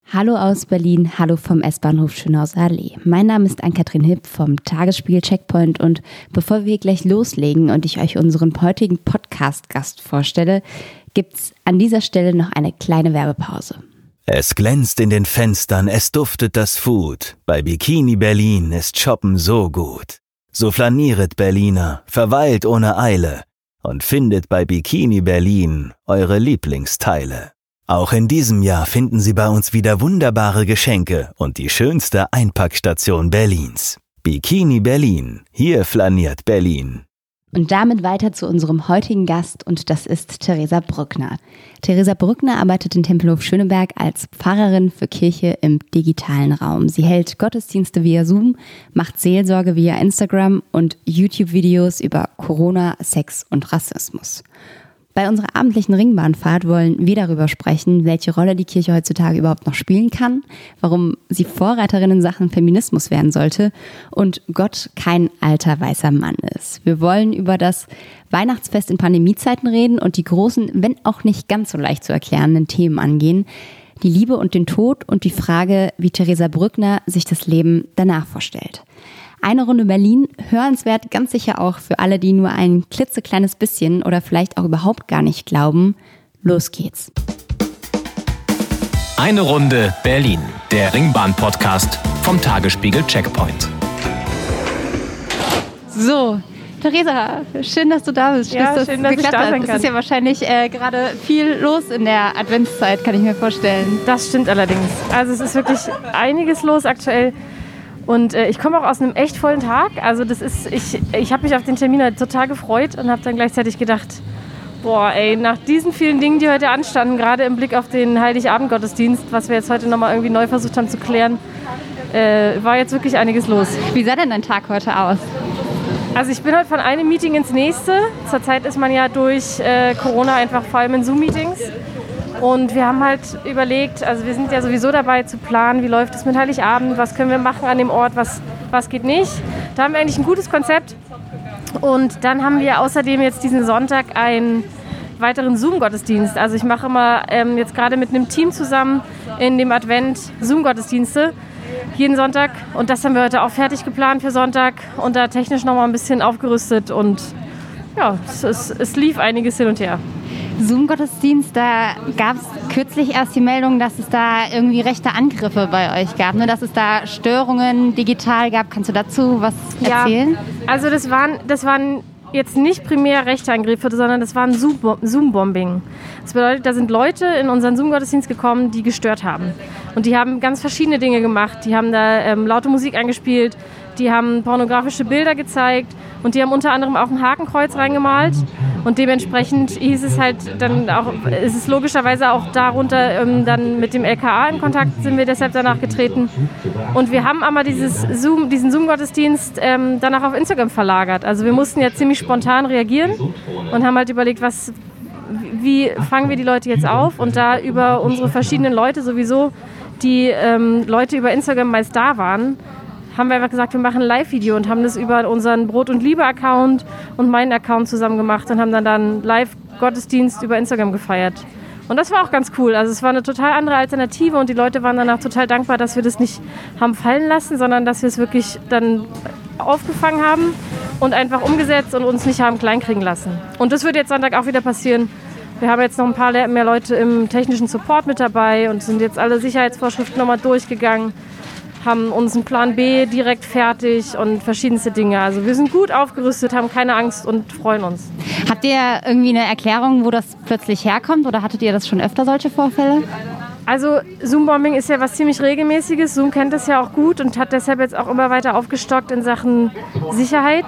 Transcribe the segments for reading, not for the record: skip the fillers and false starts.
Hallo aus Berlin, hallo vom S-Bahnhof Schönhauser Allee. Mein Name ist Ann-Kathrin Hipp vom Tagesspiegel Checkpoint und bevor wir gleich loslegen und ich euch unseren heutigen Podcast-Gast vorstelle, gibt's an dieser Stelle noch eine kleine Werbepause. Es glänzt in den Fenstern, es duftet das Food. Bei Bikini Berlin ist Shoppen so gut. So flanieret Berliner, verweilt ohne Eile und findet bei Bikini Berlin eure Lieblingsteile. Auch in diesem Jahr finden Sie bei uns wieder wunderbare Geschenke und die schönste Einpackstation Berlins. Bikini Berlin, hier flaniert Berlin. Und damit weiter zu unserem heutigen Gast und das ist Theresa Brückner. Theresa Brückner arbeitet in Tempelhof Schöneberg als Pfarrerin für Kirche im digitalen Raum. Sie hält Gottesdienste via Zoom, macht Seelsorge via Instagram und YouTube-Videos über Corona, Sex und Rassismus. Bei unserer abendlichen Ringbahnfahrt wollen wir darüber sprechen, welche Rolle die Kirche heutzutage überhaupt noch spielen kann, warum sie Vorreiterin in Sachen Feminismus werden sollte und Gott kein alter weißer Mann ist. Wir wollen über das Weihnachtsfest in Pandemiezeiten reden und die großen, wenn auch nicht ganz so leicht zu erklärenden Themen angehen, die Liebe und den Tod und die Frage, wie Theresa Brückner sich das Leben danach vorstellt. Eine Runde Berlin, hörenswert, ganz sicher auch für alle, die nur ein klitzekleines bisschen oder vielleicht auch überhaupt gar nicht glauben. Los geht's. Eine Runde Berlin, der Ringbahn-Podcast vom Tagesspiegel Checkpoint. So, Theresa, schön, dass du da bist. Ja, schön, dass ich da sein kann. Es ist ja wahrscheinlich gerade viel los in der Adventszeit, kann ich mir vorstellen. Das stimmt allerdings. Also es ist wirklich einiges los aktuell. Und ich komme auch aus einem echt vollen Tag. Also ich habe mich auf den Termin halt total gefreut und habe dann gleichzeitig gedacht, boah ey, nach diesen vielen Dingen, die heute anstanden, gerade im Blick auf den Heiligabend-Gottesdienst, was wir jetzt heute nochmal irgendwie neu versucht haben zu klären, war jetzt wirklich einiges los. Wie sah denn dein Tag heute aus? Also ich bin heute von einem Meeting ins nächste. Zurzeit ist man ja durch Corona einfach vor allem in Zoom-Meetings. Und wir haben halt überlegt, also wir sind ja sowieso dabei zu planen, wie läuft es mit Heiligabend, was können wir machen an dem Ort, was geht nicht. Da haben wir eigentlich ein gutes Konzept. Und dann haben wir außerdem jetzt diesen Sonntag einen weiteren Zoom-Gottesdienst. Also ich mache immer jetzt gerade mit einem Team zusammen in dem Advent Zoom-Gottesdienste jeden Sonntag. Und das haben wir heute auch fertig geplant für Sonntag und da technisch nochmal ein bisschen aufgerüstet. Und ja, es lief einiges hin und her. Zoom-Gottesdienst, da gab es kürzlich erst die Meldung, dass es da irgendwie rechte Angriffe bei euch gab, ne? Dass es da Störungen digital gab. Kannst du dazu was erzählen? Ja, also das waren jetzt nicht primär rechte Angriffe, sondern das war ein Zoom-Bombing. Das bedeutet, da sind Leute in unseren Zoom-Gottesdienst gekommen, die gestört haben. Und die haben ganz verschiedene Dinge gemacht. Die haben da laute Musik eingespielt, die haben pornografische Bilder gezeigt und die haben unter anderem auch ein Hakenkreuz reingemalt. Und dementsprechend hieß es halt dann auch, ist es logischerweise auch darunter dann mit dem LKA in Kontakt, sind wir deshalb danach getreten. Und wir haben aber diesen Zoom-Gottesdienst danach auf Instagram verlagert. Also wir mussten ja ziemlich spontan reagieren und haben halt überlegt, wie fangen wir die Leute jetzt auf? Und da über unsere verschiedenen Leute sowieso, die Leute über Instagram meist da waren, haben wir einfach gesagt, wir machen ein Live-Video und haben das über unseren Brot- und Liebe-Account und meinen Account zusammen gemacht und haben dann einen Live-Gottesdienst über Instagram gefeiert. Und das war auch ganz cool. Also es war eine total andere Alternative und die Leute waren danach total dankbar, dass wir das nicht haben fallen lassen, sondern dass wir es wirklich dann aufgefangen haben und einfach umgesetzt und uns nicht haben kleinkriegen lassen. Und das wird jetzt Sonntag auch wieder passieren. Wir haben jetzt noch ein paar mehr Leute im technischen Support mit dabei und sind jetzt alle Sicherheitsvorschriften nochmal durchgegangen, haben unseren Plan B direkt fertig und verschiedenste Dinge. Also wir sind gut aufgerüstet, haben keine Angst und freuen uns. Habt ihr irgendwie eine Erklärung, wo das plötzlich herkommt oder hattet ihr das schon öfter, solche Vorfälle? Also Zoom-Bombing ist ja was ziemlich Regelmäßiges. Zoom kennt das ja auch gut und hat deshalb jetzt auch immer weiter aufgestockt in Sachen Sicherheit.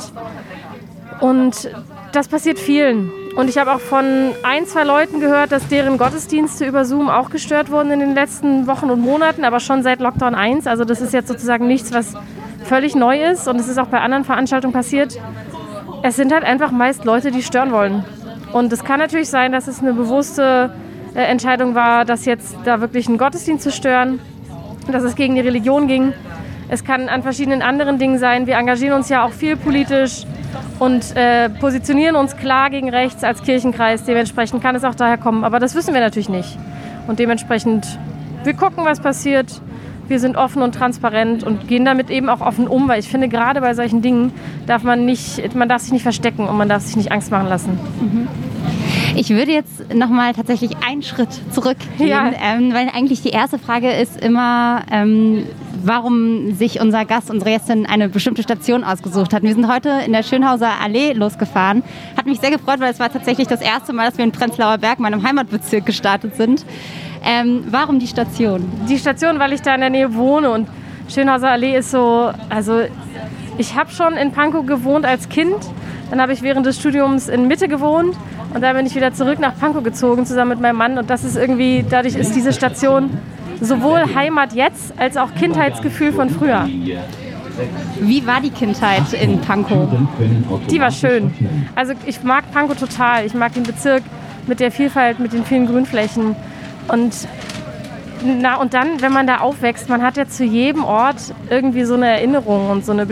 Und das passiert vielen. Und ich habe auch von 1-2 Leuten gehört, dass deren Gottesdienste über Zoom auch gestört wurden in den letzten Wochen und Monaten, aber schon seit Lockdown 1. Also das ist jetzt sozusagen nichts, was völlig neu ist und es ist auch bei anderen Veranstaltungen passiert. Es sind halt einfach meist Leute, die stören wollen. Und es kann natürlich sein, dass es eine bewusste Entscheidung war, dass jetzt da wirklich einen Gottesdienst zu stören, dass es gegen die Religion ging. Es kann an verschiedenen anderen Dingen sein. Wir engagieren uns ja auch viel politisch und positionieren uns klar gegen rechts als Kirchenkreis. Dementsprechend kann es auch daher kommen. Aber das wissen wir natürlich nicht. Und dementsprechend wir gucken, was passiert. Wir sind offen und transparent und gehen damit eben auch offen um, weil ich finde, gerade bei solchen Dingen darf man darf sich nicht verstecken und man darf sich nicht Angst machen lassen. Ich würde jetzt nochmal tatsächlich einen Schritt zurückgehen, Ja. Weil eigentlich die erste Frage ist immer, warum sich unser Gast, unsere Gästin eine bestimmte Station ausgesucht hat. Wir sind heute in der Schönhauser Allee losgefahren. Hat mich sehr gefreut, weil es war tatsächlich das erste Mal, dass wir in Prenzlauer Berg, meinem Heimatbezirk, gestartet sind. Warum die Station? Die Station, weil ich da in der Nähe wohne und Schönhauser Allee ist so, also ich habe schon in Pankow gewohnt als Kind, dann habe ich während des Studiums in Mitte gewohnt und dann bin ich wieder zurück nach Pankow gezogen, zusammen mit meinem Mann und das ist irgendwie, dadurch ist diese Station sowohl Heimat jetzt, als auch Kindheitsgefühl von früher. Wie war die Kindheit in Pankow? Die war schön. Also ich mag Pankow total, ich mag den Bezirk mit der Vielfalt, mit den vielen Grünflächen. Und dann, wenn man da aufwächst, man hat ja zu jedem Ort irgendwie so eine Erinnerung und so ein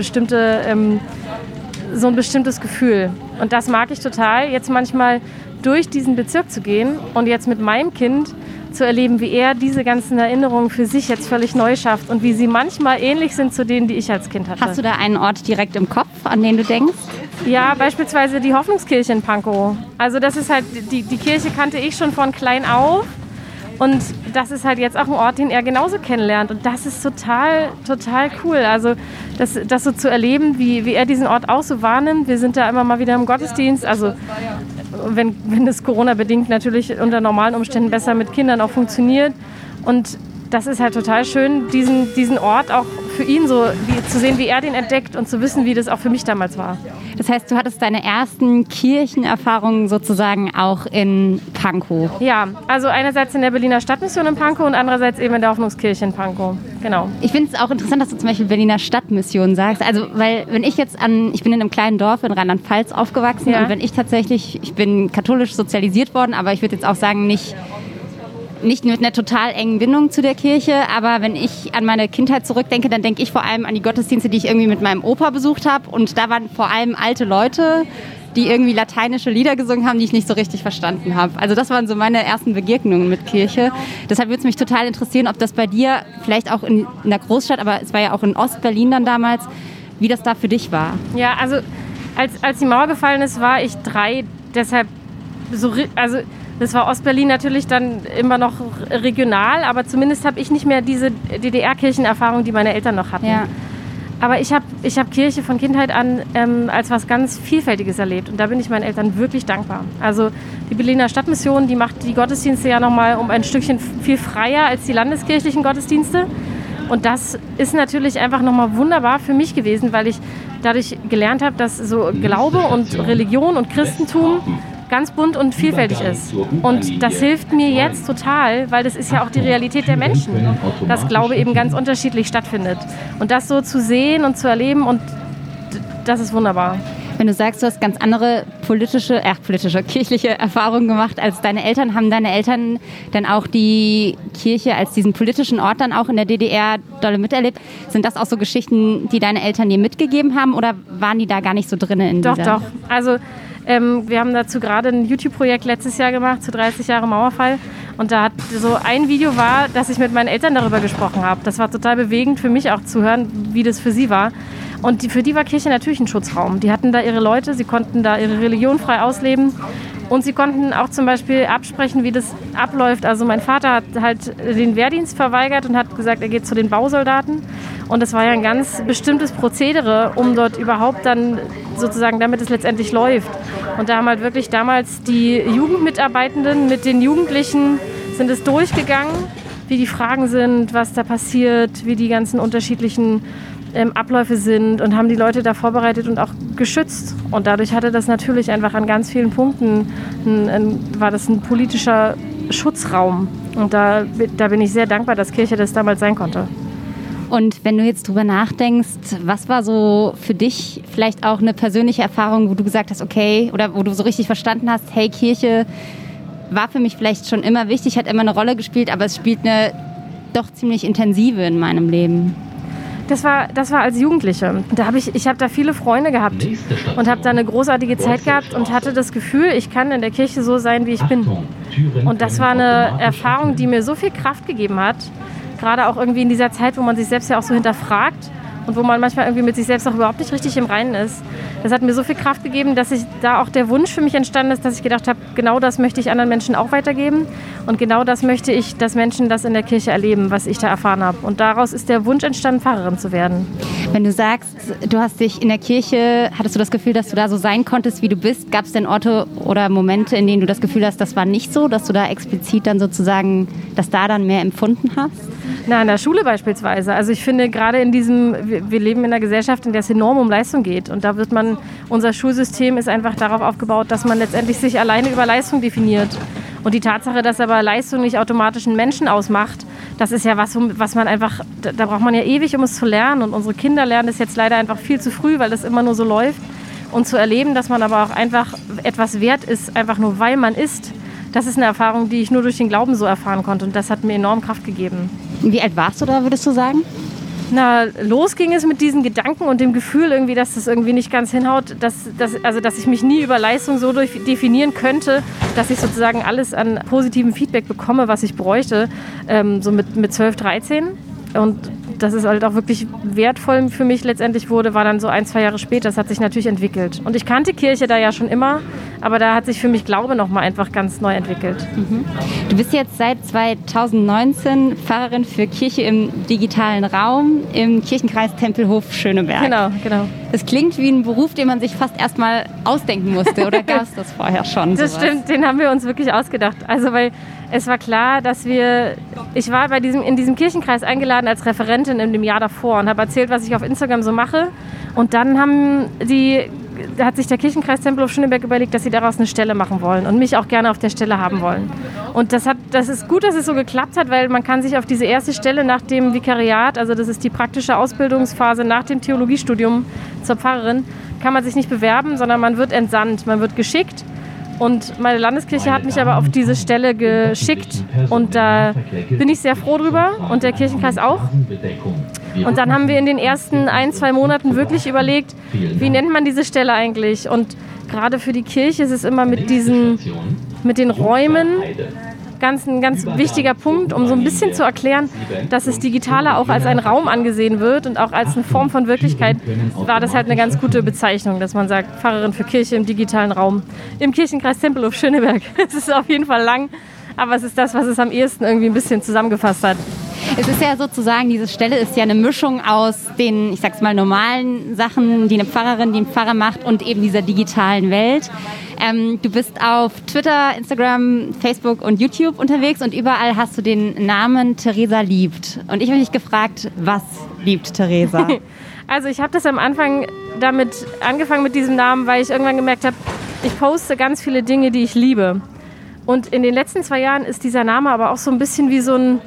bestimmtes Gefühl. Und das mag ich total, jetzt manchmal durch diesen Bezirk zu gehen und jetzt mit meinem Kind zu erleben, wie er diese ganzen Erinnerungen für sich jetzt völlig neu schafft und wie sie manchmal ähnlich sind zu denen, die ich als Kind hatte. Hast du da einen Ort direkt im Kopf, an den du denkst? Ja, beispielsweise die Hoffnungskirche in Pankow. Also das ist halt, die Kirche kannte ich schon von klein auf. Und das ist halt jetzt auch ein Ort, den er genauso kennenlernt. Und das ist total, total cool. Also das so zu erleben, wie er diesen Ort auch so wahrnimmt. Wir sind da immer mal wieder im Gottesdienst. Also wenn das Corona-bedingt natürlich unter normalen Umständen besser mit Kindern auch funktioniert. Und das ist halt total schön, diesen Ort auch für ihn so zu sehen, wie er den entdeckt und zu wissen, wie das auch für mich damals war. Das heißt, du hattest deine ersten Kirchenerfahrungen sozusagen auch in Pankow. Ja, also einerseits in der Berliner Stadtmission in Pankow und andererseits eben in der Hoffnungskirche in Pankow. Genau. Ich finde es auch interessant, dass du zum Beispiel Berliner Stadtmission sagst. Also, weil wenn ich jetzt ich bin in einem kleinen Dorf in Rheinland-Pfalz aufgewachsen und wenn ich bin katholisch sozialisiert worden, aber ich würde jetzt auch sagen, nicht mit einer total engen Bindung zu der Kirche, aber wenn ich an meine Kindheit zurückdenke, dann denke ich vor allem an die Gottesdienste, die ich irgendwie mit meinem Opa besucht habe. Und da waren vor allem alte Leute, die irgendwie lateinische Lieder gesungen haben, die ich nicht so richtig verstanden habe. Also das waren so meine ersten Begegnungen mit Kirche. Deshalb würde es mich total interessieren, ob das bei dir vielleicht auch in der Großstadt, aber es war ja auch in Ostberlin dann damals, wie das da für dich war. Ja, also als die Mauer gefallen ist, war ich 3, deshalb das war Ostberlin natürlich dann immer noch regional, aber zumindest habe ich nicht mehr diese DDR-Kirchenerfahrung, die meine Eltern noch hatten. Ja. Aber ich hab Kirche von Kindheit an als was ganz Vielfältiges erlebt und da bin ich meinen Eltern wirklich dankbar. Also die Berliner Stadtmission, die macht die Gottesdienste ja nochmal um ein Stückchen viel freier als die landeskirchlichen Gottesdienste. Und das ist natürlich einfach nochmal wunderbar für mich gewesen, weil ich dadurch gelernt habe, dass so Glaube und Religion und Christentum ganz bunt und vielfältig ist. Und das hilft mir jetzt total, weil das ist ja auch die Realität der Menschen, dass Glaube eben ganz unterschiedlich stattfindet. Und das so zu sehen und zu erleben, und das ist wunderbar. Wenn du sagst, du hast ganz andere kirchliche Erfahrungen gemacht als deine Eltern, haben deine Eltern dann auch die Kirche als diesen politischen Ort dann auch in der DDR dolle miterlebt? Sind das auch so Geschichten, die deine Eltern dir mitgegeben haben oder waren die da gar nicht so drin in dieser? Doch. Also wir haben dazu gerade ein YouTube-Projekt letztes Jahr gemacht, zu 30 Jahre Mauerfall. Und da hat so ein Video war, dass ich mit meinen Eltern darüber gesprochen habe. Das war total bewegend für mich auch zu hören, wie das für sie war. Und für die war Kirche natürlich ein Schutzraum. Die hatten da ihre Leute, sie konnten da ihre Religion frei ausleben. Und sie konnten auch zum Beispiel absprechen, wie das abläuft. Also mein Vater hat halt den Wehrdienst verweigert und hat gesagt, er geht zu den Bausoldaten. Und das war ja ein ganz bestimmtes Prozedere, um dort überhaupt dann sozusagen, damit es letztendlich läuft. Und da haben halt wirklich damals die Jugendmitarbeitenden mit den Jugendlichen sind es durchgegangen, wie die Fragen sind, was da passiert, wie die ganzen unterschiedlichen Abläufe sind und haben die Leute da vorbereitet und auch geschützt. Und dadurch hatte das natürlich einfach an ganz vielen Punkten, war das ein politischer Schutzraum. Und da bin ich sehr dankbar, dass Kirche das damals sein konnte. Und wenn du jetzt drüber nachdenkst, was war so für dich vielleicht auch eine persönliche Erfahrung, wo du gesagt hast, okay, oder wo du so richtig verstanden hast, hey, Kirche war für mich vielleicht schon immer wichtig, hat immer eine Rolle gespielt, aber es spielt eine doch ziemlich intensive in meinem Leben. Das war als Jugendliche. Ich habe da viele Freunde gehabt und habe da eine großartige Zeit gehabt und hatte das Gefühl, ich kann in der Kirche so sein, wie ich bin. Und das war eine Erfahrung, die mir so viel Kraft gegeben hat, gerade auch irgendwie in dieser Zeit, wo man sich selbst ja auch so hinterfragt und wo man manchmal irgendwie mit sich selbst auch überhaupt nicht richtig im Reinen ist. Das hat mir so viel Kraft gegeben, dass da auch der Wunsch für mich entstanden ist, dass ich gedacht habe, genau das möchte ich anderen Menschen auch weitergeben und genau das möchte ich, dass Menschen das in der Kirche erleben, was ich da erfahren habe. Und daraus ist der Wunsch entstanden, Pfarrerin zu werden. Wenn du sagst, du hast dich in der Kirche, hattest du das Gefühl, dass du da so sein konntest, wie du bist? Gab es denn Orte oder Momente, in denen du das Gefühl hast, das war nicht so, dass du da explizit dann sozusagen, dass da dann mehr empfunden hast? Na, in der Schule beispielsweise. Also ich finde gerade wir leben in einer Gesellschaft, in der es enorm um Leistung geht. Und da unser Schulsystem ist einfach darauf aufgebaut, dass man letztendlich sich alleine über Leistung definiert. Und die Tatsache, dass aber Leistung nicht automatisch einen Menschen ausmacht, das ist ja was man einfach, da braucht man ja ewig, um es zu lernen. Und unsere Kinder lernen das jetzt leider einfach viel zu früh, weil das immer nur so läuft. Und zu erleben, dass man aber auch einfach etwas wert ist, einfach nur weil man ist, das ist eine Erfahrung, die ich nur durch den Glauben so erfahren konnte. Und das hat mir enorm Kraft gegeben. Wie alt warst du da, würdest du sagen? Na, los ging es mit diesen Gedanken und dem Gefühl irgendwie, dass das irgendwie nicht ganz hinhaut, dass ich mich nie über Leistung so definieren könnte, dass ich sozusagen alles an positivem Feedback bekomme, was ich bräuchte, so mit 12, 13. Und dass es halt auch wirklich wertvoll für mich letztendlich wurde, war dann so 1-2 Jahre später. Das hat sich natürlich entwickelt. Und ich kannte Kirche da ja schon immer, aber da hat sich für mich Glaube nochmal einfach ganz neu entwickelt. Mhm. Du bist jetzt seit 2019 Pfarrerin für Kirche im digitalen Raum im Kirchenkreis Tempelhof Schöneberg. Genau. Das klingt wie ein Beruf, den man sich fast erstmal ausdenken musste. Oder gab es das vorher schon? Das stimmt, den haben wir uns wirklich ausgedacht. Also weil es war klar, ich war in diesem Kirchenkreis eingeladen als Referentin in dem Jahr davor und habe erzählt, was ich auf Instagram so mache. Und dann hat sich der Kirchenkreis Tempelhof Schöneberg überlegt, dass sie daraus eine Stelle machen wollen und mich auch gerne auf der Stelle haben wollen. Und das ist gut, dass es so geklappt hat, weil man kann sich auf diese erste Stelle nach dem Vikariat, also das ist die praktische Ausbildungsphase nach dem Theologiestudium zur Pfarrerin, kann man sich nicht bewerben, sondern man wird entsandt, man wird geschickt. Und meine Landeskirche hat mich aber auf diese Stelle geschickt und da bin ich sehr froh drüber und der Kirchenkreis auch. Und dann haben wir in den ersten 1-2 Monaten wirklich überlegt, wie nennt man diese Stelle eigentlich? Und gerade für die Kirche ist es immer mit den Räumen ein ganz wichtiger Punkt, um so ein bisschen zu erklären, dass das Digitale auch als ein Raum angesehen wird und auch als eine Form von Wirklichkeit, war das halt eine ganz gute Bezeichnung, dass man sagt, Pfarrerin für Kirche im digitalen Raum im Kirchenkreis Tempelhof Schöneberg. Es ist auf jeden Fall lang, aber es ist das, was es am ehesten irgendwie ein bisschen zusammengefasst hat. Es ist ja sozusagen, diese Stelle ist ja eine Mischung aus den, ich sag's mal, normalen Sachen, die eine Pfarrerin, die ein Pfarrer macht und eben dieser digitalen Welt. Du bist auf Twitter, Instagram, Facebook und YouTube unterwegs und überall hast du den Namen Theresa liebt. Und ich habe mich gefragt, was liebt Theresa? Also ich habe das am Anfang angefangen mit diesem Namen, weil ich irgendwann gemerkt habe, ich poste ganz viele Dinge, die ich liebe. Und in den letzten 2 Jahren ist dieser Name aber auch so ein bisschen wie so ein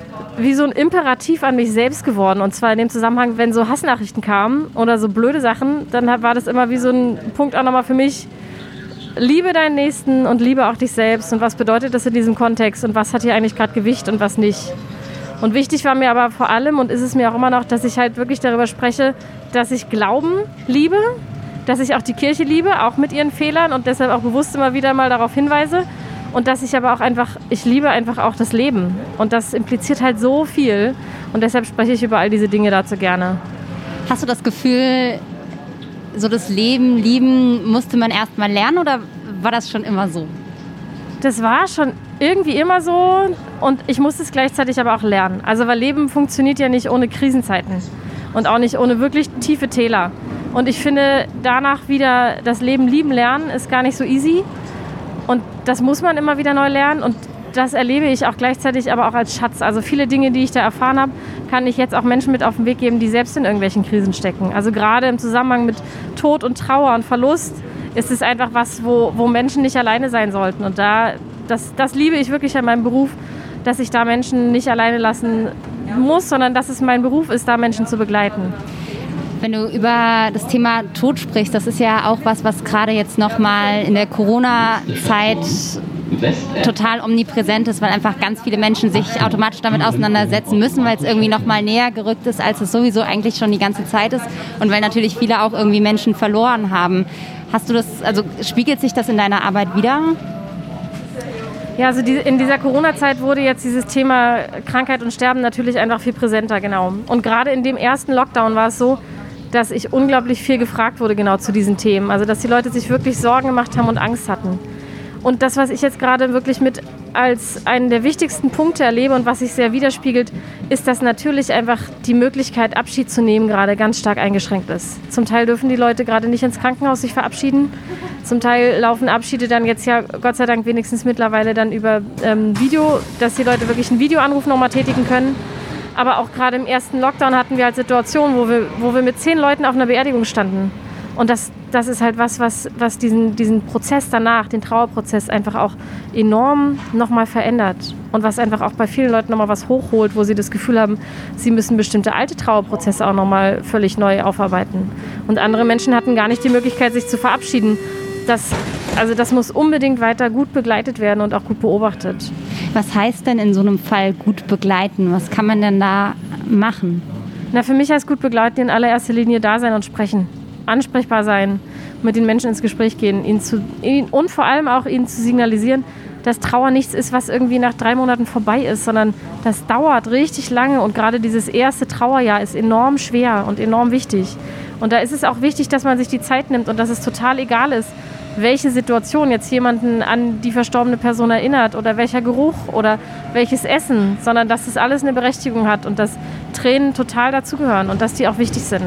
Imperativ an mich selbst geworden. Und zwar in dem Zusammenhang, wenn so Hassnachrichten kamen oder so blöde Sachen, dann war das immer wie so ein Punkt auch nochmal für mich, liebe deinen Nächsten und liebe auch dich selbst. Und was bedeutet das in diesem Kontext? Und was hat hier eigentlich gerade Gewicht und was nicht? Und wichtig war mir aber vor allem, und ist es mir auch immer noch, dass ich halt wirklich darüber spreche, dass ich Glauben liebe, dass ich auch die Kirche liebe, auch mit ihren Fehlern und deshalb auch bewusst immer wieder mal darauf hinweise. Und dass ich aber auch ich liebe einfach auch das Leben. Und das impliziert halt so viel. Und deshalb spreche ich über all diese Dinge dazu gerne. Hast du das Gefühl, so das Leben lieben musste man erst mal lernen oder war das schon immer so? Das war schon irgendwie immer so und ich musste es gleichzeitig aber auch lernen. Also weil Leben funktioniert ja nicht ohne Krisenzeiten und auch nicht ohne wirklich tiefe Täler. Und ich finde, danach wieder das Leben lieben lernen ist gar nicht so easy. Und das muss man immer wieder neu lernen und das erlebe ich auch gleichzeitig aber auch als Schatz. Also viele Dinge, die ich da erfahren habe, kann ich jetzt auch Menschen mit auf den Weg geben, die selbst in irgendwelchen Krisen stecken. Also gerade im Zusammenhang mit Tod und Trauer und Verlust ist es einfach was, wo Menschen nicht alleine sein sollten. Und das liebe ich wirklich an meinem Beruf, dass ich da Menschen nicht alleine lassen muss, sondern dass es mein Beruf ist, da Menschen zu begleiten. Wenn du über das Thema Tod sprichst, das ist ja auch was gerade jetzt nochmal in der Corona-Zeit total omnipräsent ist, weil einfach ganz viele Menschen sich automatisch damit auseinandersetzen müssen, weil es irgendwie noch mal näher gerückt ist, als es sowieso eigentlich schon die ganze Zeit ist und weil natürlich viele auch irgendwie Menschen verloren haben. Hast du das, also spiegelt sich das in deiner Arbeit wider? Ja, also in dieser Corona-Zeit wurde jetzt dieses Thema Krankheit und Sterben natürlich einfach viel präsenter, genau. Und gerade in dem ersten Lockdown war es so, dass ich unglaublich viel gefragt wurde genau zu diesen Themen. Also dass die Leute sich wirklich Sorgen gemacht haben und Angst hatten. Und das, was ich jetzt gerade wirklich mit als einen der wichtigsten Punkte erlebe und was sich sehr widerspiegelt, ist, dass natürlich einfach die Möglichkeit, Abschied zu nehmen, gerade ganz stark eingeschränkt ist. Zum Teil dürfen die Leute gerade nicht ins Krankenhaus sich verabschieden. Zum Teil laufen Abschiede dann jetzt ja Gott sei Dank wenigstens mittlerweile dann über Video, dass die Leute wirklich einen Videoanruf nochmal tätigen können. Aber auch gerade im ersten Lockdown hatten wir halt Situationen, wo wir mit 10 Leuten auf einer Beerdigung standen. Und das ist halt was diesen Prozess danach, den Trauerprozess einfach auch enorm nochmal verändert. Und was einfach auch bei vielen Leuten nochmal was hochholt, wo sie das Gefühl haben, sie müssen bestimmte alte Trauerprozesse auch nochmal völlig neu aufarbeiten. Und andere Menschen hatten gar nicht die Möglichkeit, sich zu verabschieden. Das muss unbedingt weiter gut begleitet werden und auch gut beobachtet. Was heißt denn in so einem Fall gut begleiten? Was kann man denn da machen? Na, für mich heißt gut begleiten in allererster Linie da sein und sprechen. Ansprechbar sein, mit den Menschen ins Gespräch gehen und vor allem auch ihnen zu signalisieren, dass Trauer nichts ist, was irgendwie nach 3 Monaten vorbei ist, sondern das dauert richtig lange und gerade dieses erste Trauerjahr ist enorm schwer und enorm wichtig. Und da ist es auch wichtig, dass man sich die Zeit nimmt und dass es total egal ist, welche Situation jetzt jemanden an die verstorbene Person erinnert oder welcher Geruch oder welches Essen, sondern dass das alles eine Berechtigung hat und dass Tränen total dazugehören und dass die auch wichtig sind.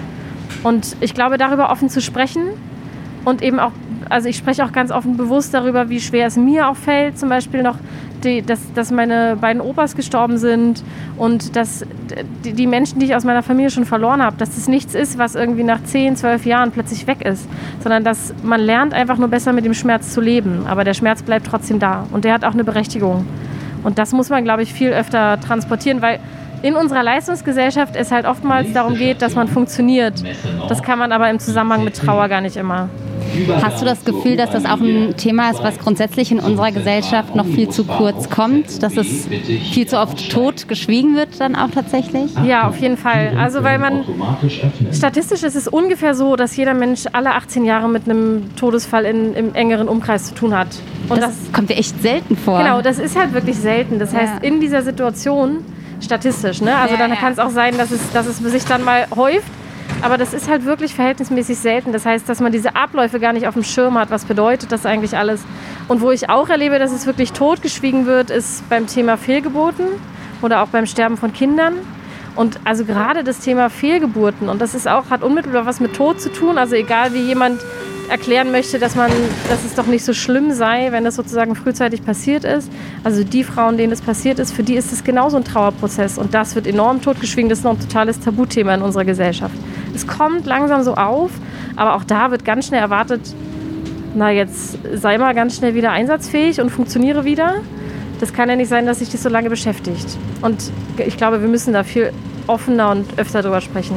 Und ich glaube, darüber offen zu sprechen und eben auch, also ich spreche auch ganz offen bewusst darüber, wie schwer es mir auch fällt, zum Beispiel noch, dass meine beiden Opas gestorben sind und dass die Menschen, die ich aus meiner Familie schon verloren habe, dass das nichts ist, was irgendwie nach 10, 12 Jahren plötzlich weg ist, sondern dass man lernt einfach nur besser mit dem Schmerz zu leben, aber der Schmerz bleibt trotzdem da und der hat auch eine Berechtigung. Und das muss man, glaube ich, viel öfter transportieren, weil in unserer Leistungsgesellschaft es halt oftmals darum geht, dass man funktioniert. Das kann man aber im Zusammenhang mit Trauer gar nicht immer. Hast du das Gefühl, dass das auch ein Thema ist, was grundsätzlich in unserer Gesellschaft noch viel zu kurz kommt? Dass es viel zu oft tot geschwiegen wird dann auch tatsächlich? Ja, auf jeden Fall. Also weil statistisch ist es ungefähr so, dass jeder Mensch alle 18 Jahre mit einem Todesfall im engeren Umkreis zu tun hat. Und das kommt dir echt selten vor. Genau, das ist halt wirklich selten. Das heißt, in dieser Situation statistisch, ne? Also dann kann es auch sein, dass es sich dann mal häuft, aber das ist halt wirklich verhältnismäßig selten. Das heißt, dass man diese Abläufe gar nicht auf dem Schirm hat. Was bedeutet das eigentlich alles? Und wo ich auch erlebe, dass es wirklich totgeschwiegen wird, ist beim Thema Fehlgeburten oder auch beim Sterben von Kindern. Und also gerade das Thema Fehlgeburten, und das ist auch, hat unmittelbar was mit Tod zu tun. Also egal, wie jemand erklären möchte, dass es doch nicht so schlimm sei, wenn das sozusagen frühzeitig passiert ist. Also die Frauen, denen das passiert ist, für die ist es genauso ein Trauerprozess. Und das wird enorm totgeschwiegen. Das ist noch ein totales Tabuthema in unserer Gesellschaft. Es kommt langsam so auf, aber auch da wird ganz schnell erwartet, na jetzt sei mal ganz schnell wieder einsatzfähig und funktioniere wieder. Das kann ja nicht sein, dass sich das so lange beschäftigt. Und ich glaube, wir müssen da viel offener und öfter drüber sprechen.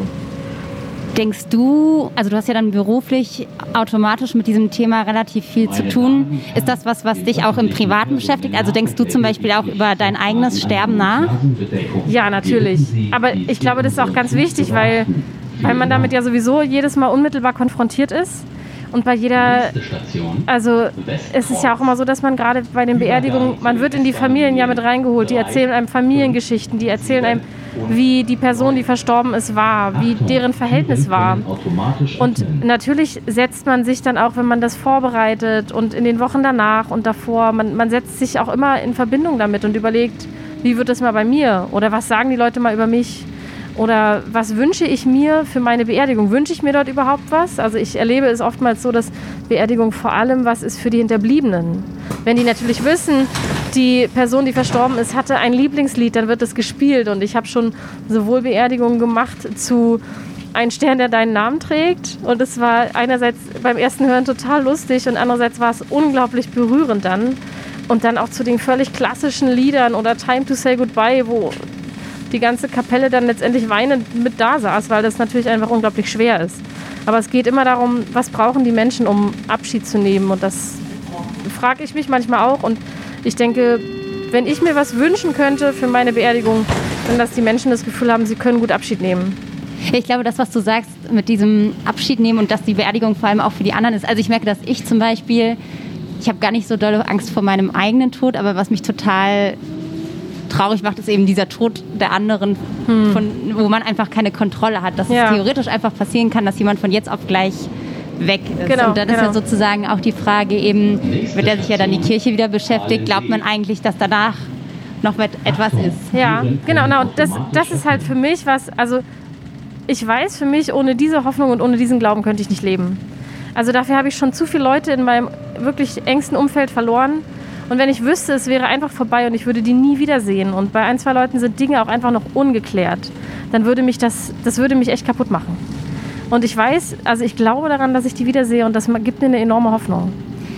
Denkst du, also du hast ja dann beruflich automatisch mit diesem Thema relativ viel zu tun. Ist das was dich auch im Privaten beschäftigt? Also denkst du zum Beispiel auch über dein eigenes Sterben nach? Ja, natürlich. Aber ich glaube, das ist auch ganz wichtig, weil man damit ja sowieso jedes Mal unmittelbar konfrontiert ist. Und bei jeder, also es ist ja auch immer so, dass man gerade bei den Beerdigungen, man wird in die Familien ja mit reingeholt, die erzählen einem Familiengeschichten, die erzählen einem, wie die Person, die verstorben ist, war, wie deren Verhältnis war. Und natürlich setzt man sich dann auch, wenn man das vorbereitet und in den Wochen danach und davor, man setzt sich auch immer in Verbindung damit und überlegt, wie wird es mal bei mir oder was sagen die Leute mal über mich? Oder was wünsche ich mir für meine Beerdigung? Wünsche ich mir dort überhaupt was? Also ich erlebe es oftmals so, dass Beerdigung vor allem was ist für die Hinterbliebenen. Wenn die natürlich wissen, die Person, die verstorben ist, hatte ein Lieblingslied, dann wird das gespielt. Und ich habe schon sowohl Beerdigungen gemacht zu Ein Stern, der deinen Namen trägt. Und es war einerseits beim ersten Hören total lustig und andererseits war es unglaublich berührend dann. Und dann auch zu den völlig klassischen Liedern oder Time to Say Goodbye, wo die ganze Kapelle dann letztendlich weinend mit da saß, weil das natürlich einfach unglaublich schwer ist. Aber es geht immer darum, was brauchen die Menschen, um Abschied zu nehmen. Und das frage ich mich manchmal auch. Und ich denke, wenn ich mir was wünschen könnte für meine Beerdigung, dann dass die Menschen das Gefühl haben, sie können gut Abschied nehmen. Ich glaube, das, was du sagst mit diesem Abschied nehmen und dass die Beerdigung vor allem auch für die anderen ist. Also ich merke, dass ich zum Beispiel, ich habe gar nicht so dolle Angst vor meinem eigenen Tod, aber was mich total traurig macht, ist eben dieser Tod der anderen, wo man einfach keine Kontrolle hat. Dass es theoretisch einfach passieren kann, dass jemand von jetzt auf gleich weg ist. Genau, und dann ist ja sozusagen auch die Frage eben, mit der sich ja dann die Kirche wieder beschäftigt, glaubt man eigentlich, dass danach noch etwas ist? Ja, genau. Und das ist halt für mich was, also ich weiß für mich, ohne diese Hoffnung und ohne diesen Glauben könnte ich nicht leben. Also dafür habe ich schon zu viele Leute in meinem wirklich engsten Umfeld verloren. Und wenn ich wüsste, es wäre einfach vorbei und ich würde die nie wiedersehen und bei 1, 2 Leuten sind Dinge auch einfach noch ungeklärt, dann würde mich das würde mich echt kaputt machen. Und ich weiß, also ich glaube daran, dass ich die wiedersehe und das gibt mir eine enorme Hoffnung.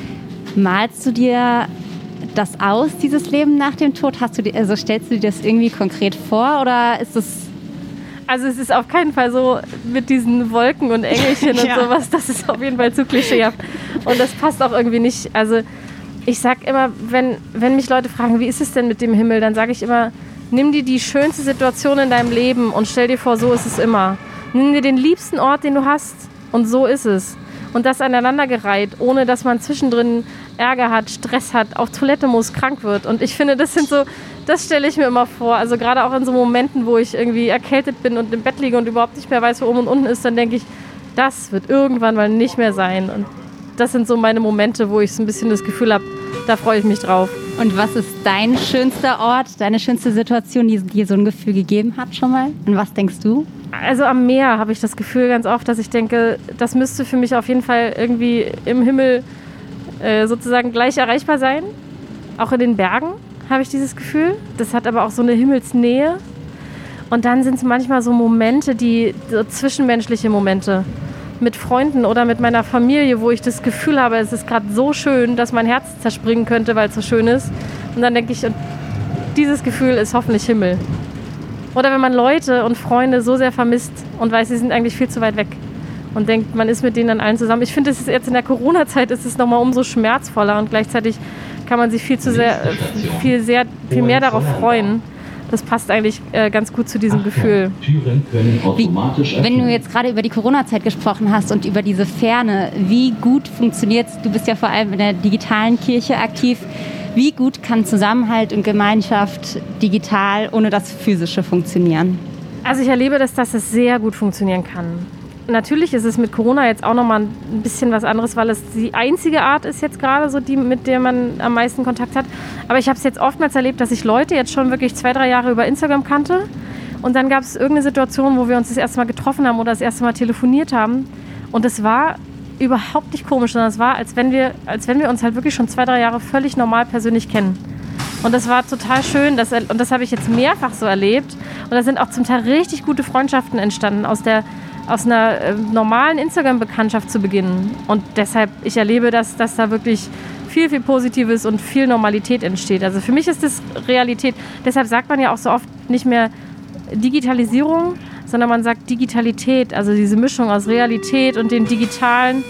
Malst du dir das aus, dieses Leben nach dem Tod? Stellst du dir das irgendwie konkret vor oder ist es... Also es ist auf keinen Fall so mit diesen Wolken und Engelchen und sowas, das ist auf jeden Fall zu klischeehaft. Und das passt auch irgendwie nicht. Also ich sag immer, wenn mich Leute fragen, wie ist es denn mit dem Himmel, dann sage ich immer, nimm dir die schönste Situation in deinem Leben und stell dir vor, so ist es immer. Nimm dir den liebsten Ort, den du hast und so ist es. Und das aneinandergereiht, ohne dass man zwischendrin Ärger hat, Stress hat, auf Toilette muss, krank wird. Und ich finde, das stelle ich mir immer vor. Also gerade auch in so Momenten, wo ich irgendwie erkältet bin und im Bett liege und überhaupt nicht mehr weiß, wo oben und unten ist, dann denke ich, das wird irgendwann mal nicht mehr sein. Und das sind so meine Momente, wo ich so ein bisschen das Gefühl habe, da freue ich mich drauf. Und was ist dein schönster Ort, deine schönste Situation, die dir so ein Gefühl gegeben hat schon mal? Und was denkst du? Also am Meer habe ich das Gefühl ganz oft, dass ich denke, das müsste für mich auf jeden Fall irgendwie im Himmel sozusagen gleich erreichbar sein. Auch in den Bergen habe ich dieses Gefühl. Das hat aber auch so eine Himmelsnähe. Und dann sind es manchmal so Momente, so zwischenmenschliche Momente mit Freunden oder mit meiner Familie, wo ich das Gefühl habe, es ist gerade so schön, dass mein Herz zerspringen könnte, weil es so schön ist. Und dann denke ich, und dieses Gefühl ist hoffentlich Himmel. Oder wenn man Leute und Freunde so sehr vermisst und weiß, sie sind eigentlich viel zu weit weg und denkt, man ist mit denen dann allen zusammen. Ich finde, es ist jetzt in der Corona-Zeit ist es nochmal umso schmerzvoller und gleichzeitig kann man sich viel mehr darauf freuen. Das passt eigentlich ganz gut zu diesem Gefühl. Wenn du jetzt gerade über die Corona-Zeit gesprochen hast und über diese Ferne, wie gut funktioniert es? Du bist ja vor allem in der digitalen Kirche aktiv. Wie gut kann Zusammenhalt und Gemeinschaft digital ohne das Physische funktionieren? Also ich erlebe, dass das sehr gut funktionieren kann. Natürlich ist es mit Corona jetzt auch nochmal ein bisschen was anderes, weil es die einzige Art ist jetzt gerade, so die, mit der man am meisten Kontakt hat. Aber ich habe es jetzt oftmals erlebt, dass ich Leute jetzt schon wirklich 2, 3 Jahre über Instagram kannte. Und dann gab es irgendeine Situation, wo wir uns das erste Mal getroffen haben oder das erste Mal telefoniert haben. Und es war überhaupt nicht komisch, sondern es war, als wenn wir uns halt wirklich schon 2, 3 Jahre völlig normal persönlich kennen. Und das war total schön. Und das habe ich jetzt mehrfach so erlebt. Und da sind auch zum Teil richtig gute Freundschaften entstanden aus einer normalen Instagram-Bekanntschaft zu beginnen. Und deshalb, ich erlebe, dass da wirklich viel, viel Positives und viel Normalität entsteht. Also für mich ist das Realität. Deshalb sagt man ja auch so oft nicht mehr Digitalisierung, sondern man sagt Digitalität. Also diese Mischung aus Realität und dem Digitalen,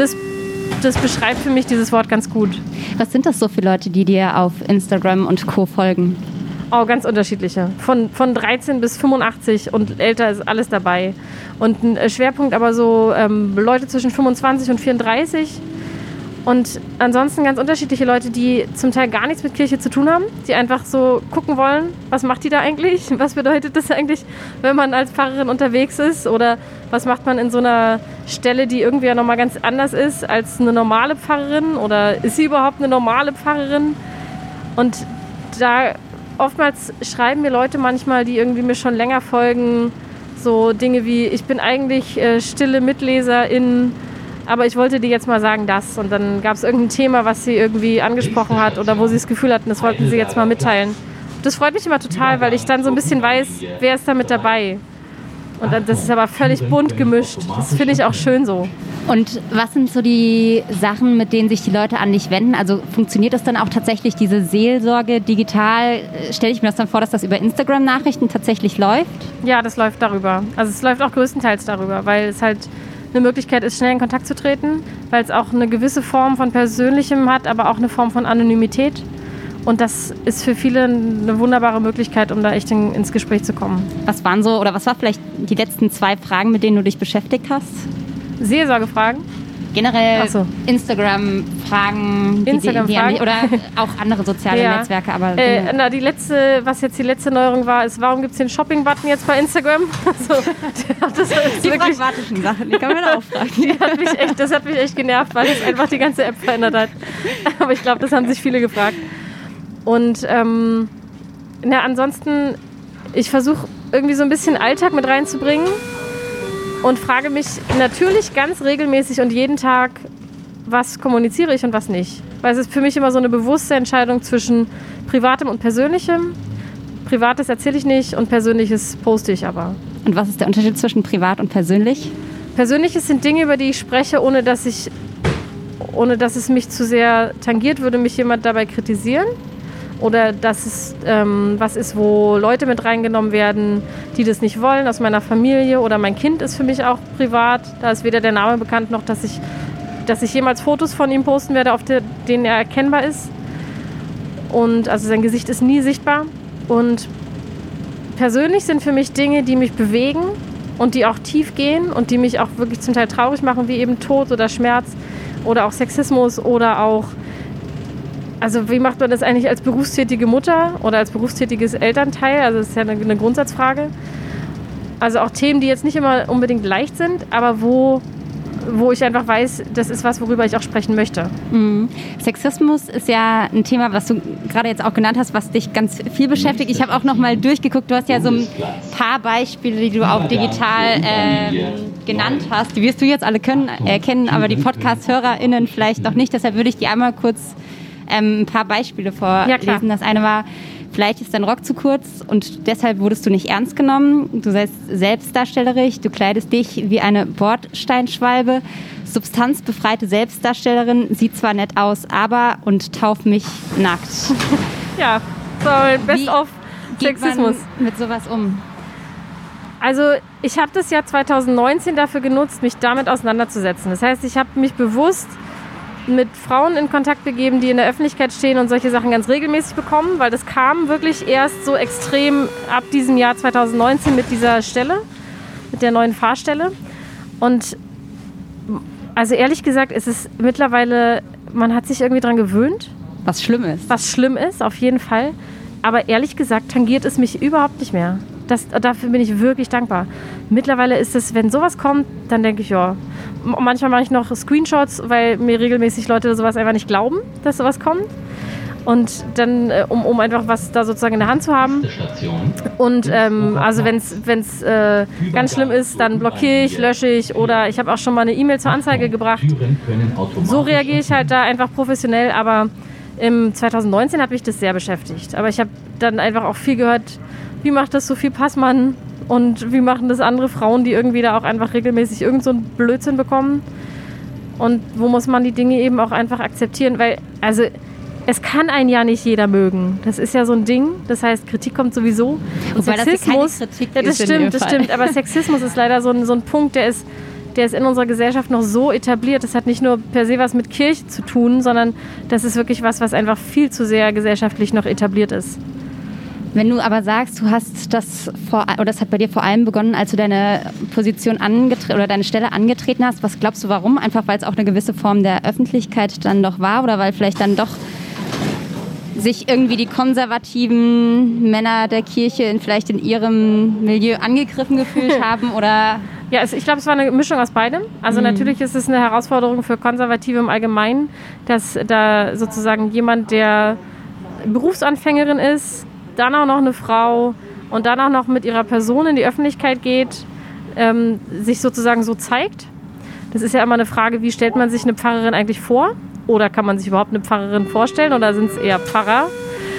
das beschreibt für mich dieses Wort ganz gut. Was sind das so für Leute, die dir auf Instagram und Co. folgen? Oh, ganz unterschiedliche. Von 13 bis 85 und älter ist alles dabei. Und ein Schwerpunkt aber so Leute zwischen 25 und 34. Und ansonsten ganz unterschiedliche Leute, die zum Teil gar nichts mit Kirche zu tun haben, die einfach so gucken wollen, was macht die da eigentlich? Was bedeutet das eigentlich, wenn man als Pfarrerin unterwegs ist? Oder was macht man in so einer Stelle, die irgendwie ja nochmal ganz anders ist als eine normale Pfarrerin? Oder ist sie überhaupt eine normale Pfarrerin? Und da oftmals schreiben mir Leute manchmal, die irgendwie mir schon länger folgen, so Dinge wie, ich bin eigentlich stille Mitleserin, aber ich wollte dir jetzt mal sagen das. Und dann gab es irgendein Thema, was sie irgendwie angesprochen hat oder wo sie das Gefühl hatten, das wollten sie jetzt mal mitteilen. Das freut mich immer total, weil ich dann so ein bisschen weiß, wer ist da mit dabei. Und das ist aber völlig bunt gemischt. Das finde ich auch schön so. Und was sind so die Sachen, mit denen sich die Leute an dich wenden? Also funktioniert das dann auch tatsächlich, diese Seelsorge digital? Stelle ich mir das dann vor, dass das über Instagram-Nachrichten tatsächlich läuft? Ja, das läuft darüber. Also es läuft auch größtenteils darüber, weil es halt eine Möglichkeit ist, schnell in Kontakt zu treten, weil es auch eine gewisse Form von Persönlichem hat, aber auch eine Form von Anonymität. Und das ist für viele eine wunderbare Möglichkeit, um da echt ins Gespräch zu kommen. Was waren vielleicht die letzten 2 Fragen, mit denen du dich beschäftigt hast? Seelsorgefragen? Generell Instagram-Fragen, oder auch andere soziale Netzwerke. Aber was jetzt die letzte Neuerung war, ist, warum gibt es den Shopping-Button jetzt bei Instagram? Die pragmatischen Sachen, die kann man auch fragen. Das hat mich echt genervt, weil es einfach die ganze App verändert hat. Aber ich glaube, das haben sich viele gefragt. Und ansonsten, ich versuche irgendwie so ein bisschen Alltag mit reinzubringen und frage mich natürlich ganz regelmäßig und jeden Tag, was kommuniziere ich und was nicht. Weil es ist für mich immer so eine bewusste Entscheidung zwischen Privatem und Persönlichem. Privates erzähle ich nicht und Persönliches poste ich aber. Und was ist der Unterschied zwischen privat und persönlich? Persönliches sind Dinge, über die ich spreche, ohne dass es mich zu sehr tangiert, würde mich jemand dabei kritisieren. Oder dass es was ist, wo Leute mit reingenommen werden, die das nicht wollen, aus meiner Familie. Oder mein Kind ist für mich auch privat. Da ist weder der Name bekannt, noch dass ich jemals Fotos von ihm posten werde, auf denen er erkennbar ist. Und also sein Gesicht ist nie sichtbar. Und persönlich sind für mich Dinge, die mich bewegen und die auch tief gehen und die mich auch wirklich zum Teil traurig machen, wie eben Tod oder Schmerz oder auch Sexismus oder auch, also wie macht man das eigentlich als berufstätige Mutter oder als berufstätiges Elternteil? Also das ist ja eine Grundsatzfrage. Also auch Themen, die jetzt nicht immer unbedingt leicht sind, aber wo ich einfach weiß, das ist was, worüber ich auch sprechen möchte. Mhm. Sexismus ist ja ein Thema, was du gerade jetzt auch genannt hast, was dich ganz viel beschäftigt. Ich habe auch noch mal durchgeguckt. Du hast ja so ein paar Beispiele, die du auch digital genannt hast. Die wirst du jetzt alle erkennen, aber die Podcast-HörerInnen vielleicht noch nicht. Deshalb würde ich dir einmal kurz ein paar Beispiele vorlesen. Ja, das eine war, vielleicht ist dein Rock zu kurz und deshalb wurdest du nicht ernst genommen. Du seist selbstdarstellerisch, du kleidest dich wie eine Bordsteinschwalbe. Substanzbefreite Selbstdarstellerin, sieht zwar nett aus, aber und tauf mich nackt. Ja, so best of Sexismus. Wie geht man mit sowas um? Also ich habe das Jahr 2019 dafür genutzt, mich damit auseinanderzusetzen. Das heißt, ich habe mich bewusst mit Frauen in Kontakt begeben, die in der Öffentlichkeit stehen und solche Sachen ganz regelmäßig bekommen, weil das kam wirklich erst so extrem ab diesem Jahr 2019 mit dieser Stelle, mit der neuen Fahrstelle. Und also ehrlich gesagt, ist es mittlerweile, man hat sich irgendwie dran gewöhnt. Was schlimm ist. Was schlimm ist, auf jeden Fall. Aber ehrlich gesagt tangiert es mich überhaupt nicht mehr. Dafür bin ich wirklich dankbar. Mittlerweile ist es, wenn sowas kommt, dann denke ich, ja. Manchmal mache ich noch Screenshots, weil mir regelmäßig Leute sowas einfach nicht glauben, dass sowas kommt. Und dann, um einfach was da sozusagen in der Hand zu haben. Und also wenn es ganz schlimm ist, dann blockiere ich, lösche ich oder ich habe auch schon mal eine E-Mail zur Anzeige gebracht. So reagiere ich halt da einfach professionell, aber im 2019 hat mich das sehr beschäftigt. Aber ich habe dann einfach auch viel gehört, wie macht das Sophie Passmann und wie machen das andere Frauen, die irgendwie da auch einfach regelmäßig irgend so einen Blödsinn bekommen. Und wo muss man die Dinge eben auch einfach akzeptieren, weil, also es kann einen ja nicht jeder mögen. Das ist ja so ein Ding. Das heißt, Kritik kommt sowieso. Und wobei Sexismus, das keine Kritik ja, das ist stimmt. Aber Sexismus ist leider so ein Punkt, der ist in unserer Gesellschaft noch so etabliert. Das hat nicht nur per se was mit Kirche zu tun, sondern das ist wirklich was einfach viel zu sehr gesellschaftlich noch etabliert ist. Wenn du aber sagst, du hast das hat bei dir vor allem begonnen, als du deine Position oder deine Stelle angetreten hast. Was glaubst du, warum? Einfach, weil es auch eine gewisse Form der Öffentlichkeit dann doch war oder weil vielleicht dann doch sich irgendwie die konservativen Männer der Kirche vielleicht in ihrem Milieu angegriffen gefühlt haben oder? Ja, ich glaube, es war eine Mischung aus beidem. Also natürlich ist es eine Herausforderung für Konservative im Allgemeinen, dass da sozusagen jemand, der Berufsanfängerin ist, dann auch noch eine Frau und dann auch noch mit ihrer Person in die Öffentlichkeit geht, sich sozusagen so zeigt. Das ist ja immer eine Frage, wie stellt man sich eine Pfarrerin eigentlich vor? Oder kann man sich überhaupt eine Pfarrerin vorstellen oder sind es eher Pfarrer?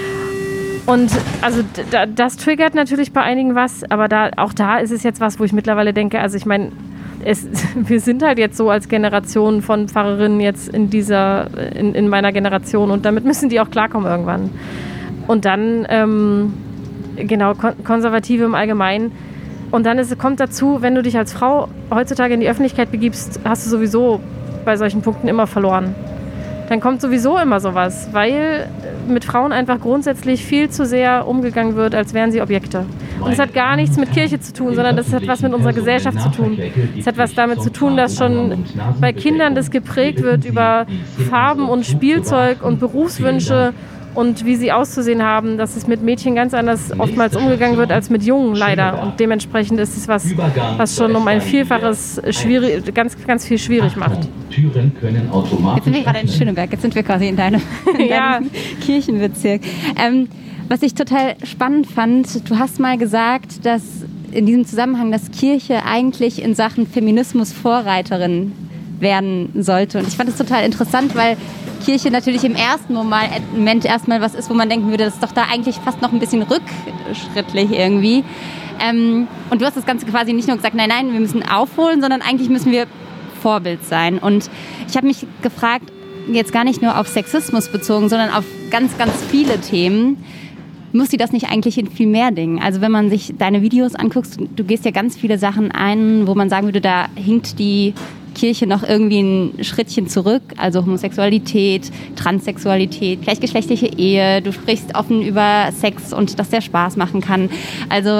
Und also das triggert natürlich bei einigen was, aber auch da ist es jetzt was, wo ich mittlerweile denke, also ich meine, wir sind halt jetzt so als Generation von Pfarrerinnen jetzt in meiner Generation und damit müssen die auch klarkommen irgendwann. Und dann, genau, Konservative im Allgemeinen, Und dann kommt dazu, wenn du dich als Frau heutzutage in die Öffentlichkeit begibst, hast du sowieso bei solchen Punkten immer verloren. Dann kommt sowieso immer sowas, weil mit Frauen einfach grundsätzlich viel zu sehr umgegangen wird, als wären sie Objekte. Und es hat gar nichts mit Kirche zu tun, sondern das hat was mit unserer Gesellschaft zu tun. Es hat was damit zu tun, dass schon bei Kindern das geprägt wird über Farben und Spielzeug und Berufswünsche und wie sie auszusehen haben, dass es mit Mädchen ganz anders oftmals umgegangen wird als mit Jungen leider. Und dementsprechend ist es was schon um ein Vielfaches ganz, ganz viel schwierig macht. Jetzt sind wir gerade in Schöneberg, jetzt sind wir quasi in deinem Kirchenbezirk. Was ich total spannend fand, du hast mal gesagt, dass in diesem Zusammenhang, dass Kirche eigentlich in Sachen Feminismus Vorreiterin werden sollte. Und ich fand es total interessant, weil Kirche natürlich im ersten Moment erstmal was ist, wo man denken würde, das ist doch da eigentlich fast noch ein bisschen rückschrittlich irgendwie. Und du hast das Ganze quasi nicht nur gesagt, nein, wir müssen aufholen, sondern eigentlich müssen wir Vorbild sein. Und ich habe mich gefragt, jetzt gar nicht nur auf Sexismus bezogen, sondern auf ganz, ganz viele Themen, muss sie das nicht eigentlich in viel mehr Dingen? Also wenn man sich deine Videos anguckt, du gehst ja ganz viele Sachen ein, wo man sagen würde, da hinkt die Kirche noch irgendwie ein Schrittchen zurück, also Homosexualität, Transsexualität, gleichgeschlechtliche Ehe, du sprichst offen über Sex und dass der Spaß machen kann. Also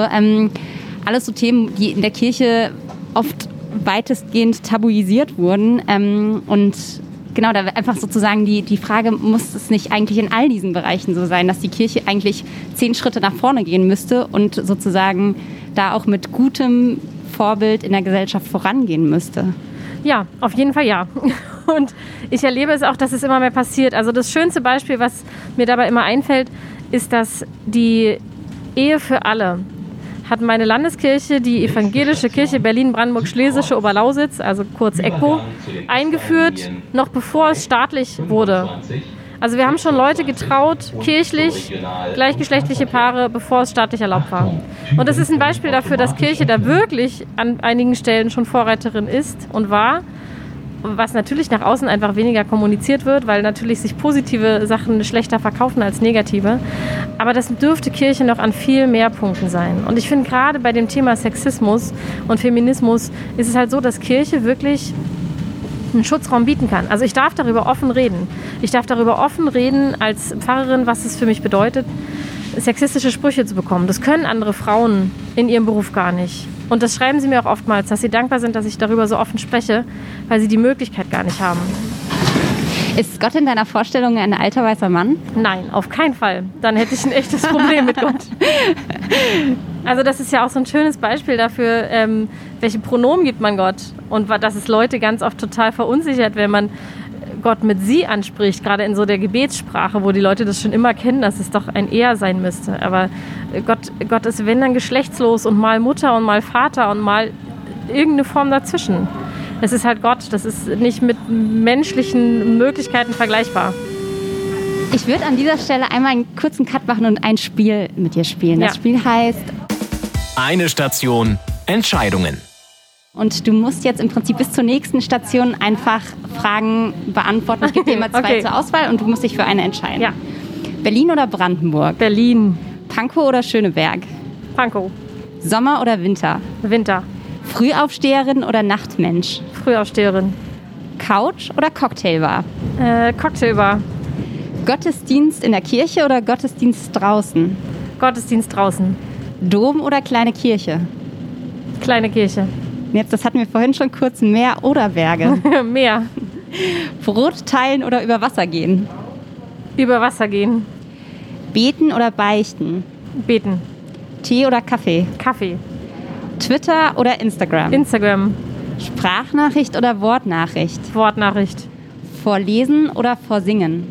alles so Themen, die in der Kirche oft weitestgehend tabuisiert wurden und genau, da einfach sozusagen die Frage, muss es nicht eigentlich in all diesen Bereichen so sein, dass die Kirche eigentlich 10 Schritte nach vorne gehen müsste und sozusagen da auch mit gutem Vorbild in der Gesellschaft vorangehen müsste? Ja, auf jeden Fall ja. Und ich erlebe es auch, dass es immer mehr passiert. Also das schönste Beispiel, was mir dabei immer einfällt, ist, dass die Ehe für alle hat meine Landeskirche, die Evangelische Kirche Berlin-Brandenburg-Schlesische Oberlausitz, also kurz EGBO, eingeführt, noch bevor es staatlich wurde. Also wir haben schon Leute getraut, kirchlich, gleichgeschlechtliche Paare, bevor es staatlich erlaubt war. Und das ist ein Beispiel dafür, dass Kirche da wirklich an einigen Stellen schon Vorreiterin ist und war, was natürlich nach außen einfach weniger kommuniziert wird, weil natürlich sich positive Sachen schlechter verkaufen als negative. Aber das dürfte Kirche noch an viel mehr Punkten sein. Und ich finde, gerade bei dem Thema Sexismus und Feminismus ist es halt so, dass Kirche wirklich einen Schutzraum bieten kann. Also ich darf darüber offen reden. Ich darf darüber offen reden als Pfarrerin, was es für mich bedeutet, sexistische Sprüche zu bekommen. Das können andere Frauen in ihrem Beruf gar nicht. Und das schreiben sie mir auch oftmals, dass sie dankbar sind, dass ich darüber so offen spreche, weil sie die Möglichkeit gar nicht haben. Ist Gott in deiner Vorstellung ein alter weißer Mann? Nein, auf keinen Fall. Dann hätte ich ein echtes Problem mit Gott. Also das ist ja auch so ein schönes Beispiel dafür, welche Pronomen gibt man Gott. Und dass es Leute ganz oft total verunsichert, wenn man Gott mit sie anspricht, gerade in so der Gebetssprache, wo die Leute das schon immer kennen, dass es doch ein Er sein müsste. Aber Gott ist, wenn dann, geschlechtslos und mal Mutter und mal Vater und mal irgendeine Form dazwischen. Es ist halt Gott, das ist nicht mit menschlichen Möglichkeiten vergleichbar. Ich würde an dieser Stelle einmal einen kurzen Cut machen und ein Spiel mit dir spielen. Das Spiel heißt... Eine Station, Entscheidungen. Und du musst jetzt im Prinzip bis zur nächsten Station einfach Fragen beantworten. Ich gebe dir immer 2 zur Auswahl und du musst dich für eine entscheiden. Ja. Berlin oder Brandenburg? Berlin. Pankow oder Schöneberg? Pankow. Sommer oder Winter? Winter. Frühaufsteherin oder Nachtmensch? Frühaufsteherin. Couch oder Cocktailbar? Cocktailbar. Gottesdienst in der Kirche oder Gottesdienst draußen? Gottesdienst draußen. Dom oder kleine Kirche? Kleine Kirche. Jetzt, das hatten wir vorhin schon kurz, Meer oder Berge? Meer. Brot teilen oder über Wasser gehen? Über Wasser gehen. Beten oder beichten? Beten. Tee oder Kaffee? Kaffee. Twitter oder Instagram? Instagram. Sprachnachricht oder Wortnachricht? Wortnachricht. Vorlesen oder vorsingen?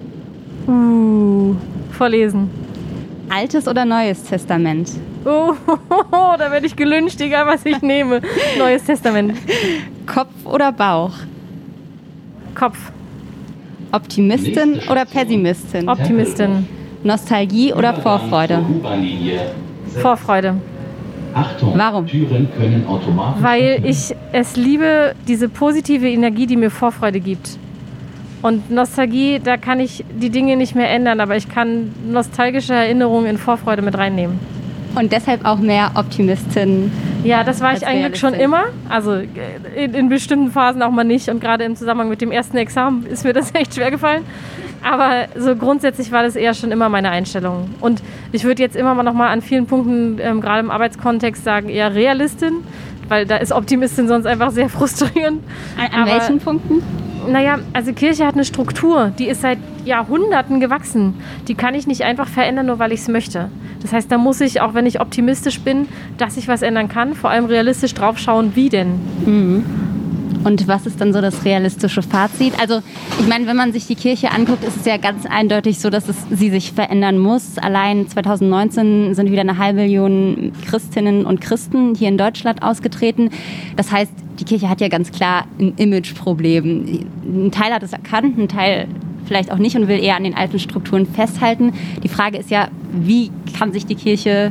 Vorlesen. Altes oder Neues Testament? Da werde ich gelünscht, egal was ich nehme. Neues Testament. Kopf oder Bauch? Kopf. Optimistin oder Pessimistin? Optimistin. Nostalgie oder Vorfreude? Vorfreude. Achtung, warum? Türen können automatisch... Weil ich es liebe, diese positive Energie, die mir Vorfreude gibt. Und Nostalgie, da kann ich die Dinge nicht mehr ändern, aber ich kann nostalgische Erinnerungen in Vorfreude mit reinnehmen. Und deshalb auch mehr Optimistin Ja, das war ich eigentlich schon immer. Also in bestimmten Phasen auch mal nicht. Und gerade im Zusammenhang mit dem ersten Examen ist mir das echt schwer gefallen. Aber so grundsätzlich war das eher schon immer meine Einstellung. Und ich würde jetzt immer noch mal an vielen Punkten, gerade im Arbeitskontext, sagen, eher Realistin. Weil da ist Optimistin sonst einfach sehr frustrierend. An welchen Punkten? Naja, also Kirche hat eine Struktur, die ist seit Jahrhunderten gewachsen. Die kann ich nicht einfach verändern, nur weil ich es möchte. Das heißt, da muss ich, auch wenn ich optimistisch bin, dass ich was ändern kann, vor allem realistisch drauf schauen, wie denn. Mhm. Und was ist dann so das realistische Fazit? Also ich meine, wenn man sich die Kirche anguckt, ist es ja ganz eindeutig so, dass sie sich verändern muss. Allein 2019 sind wieder 500 000 Christinnen und Christen hier in Deutschland ausgetreten. Das heißt, die Kirche hat ja ganz klar ein Imageproblem. Ein Teil hat es erkannt, ein Teil vielleicht auch nicht und will eher an den alten Strukturen festhalten. Die Frage ist ja, wie kann sich die Kirche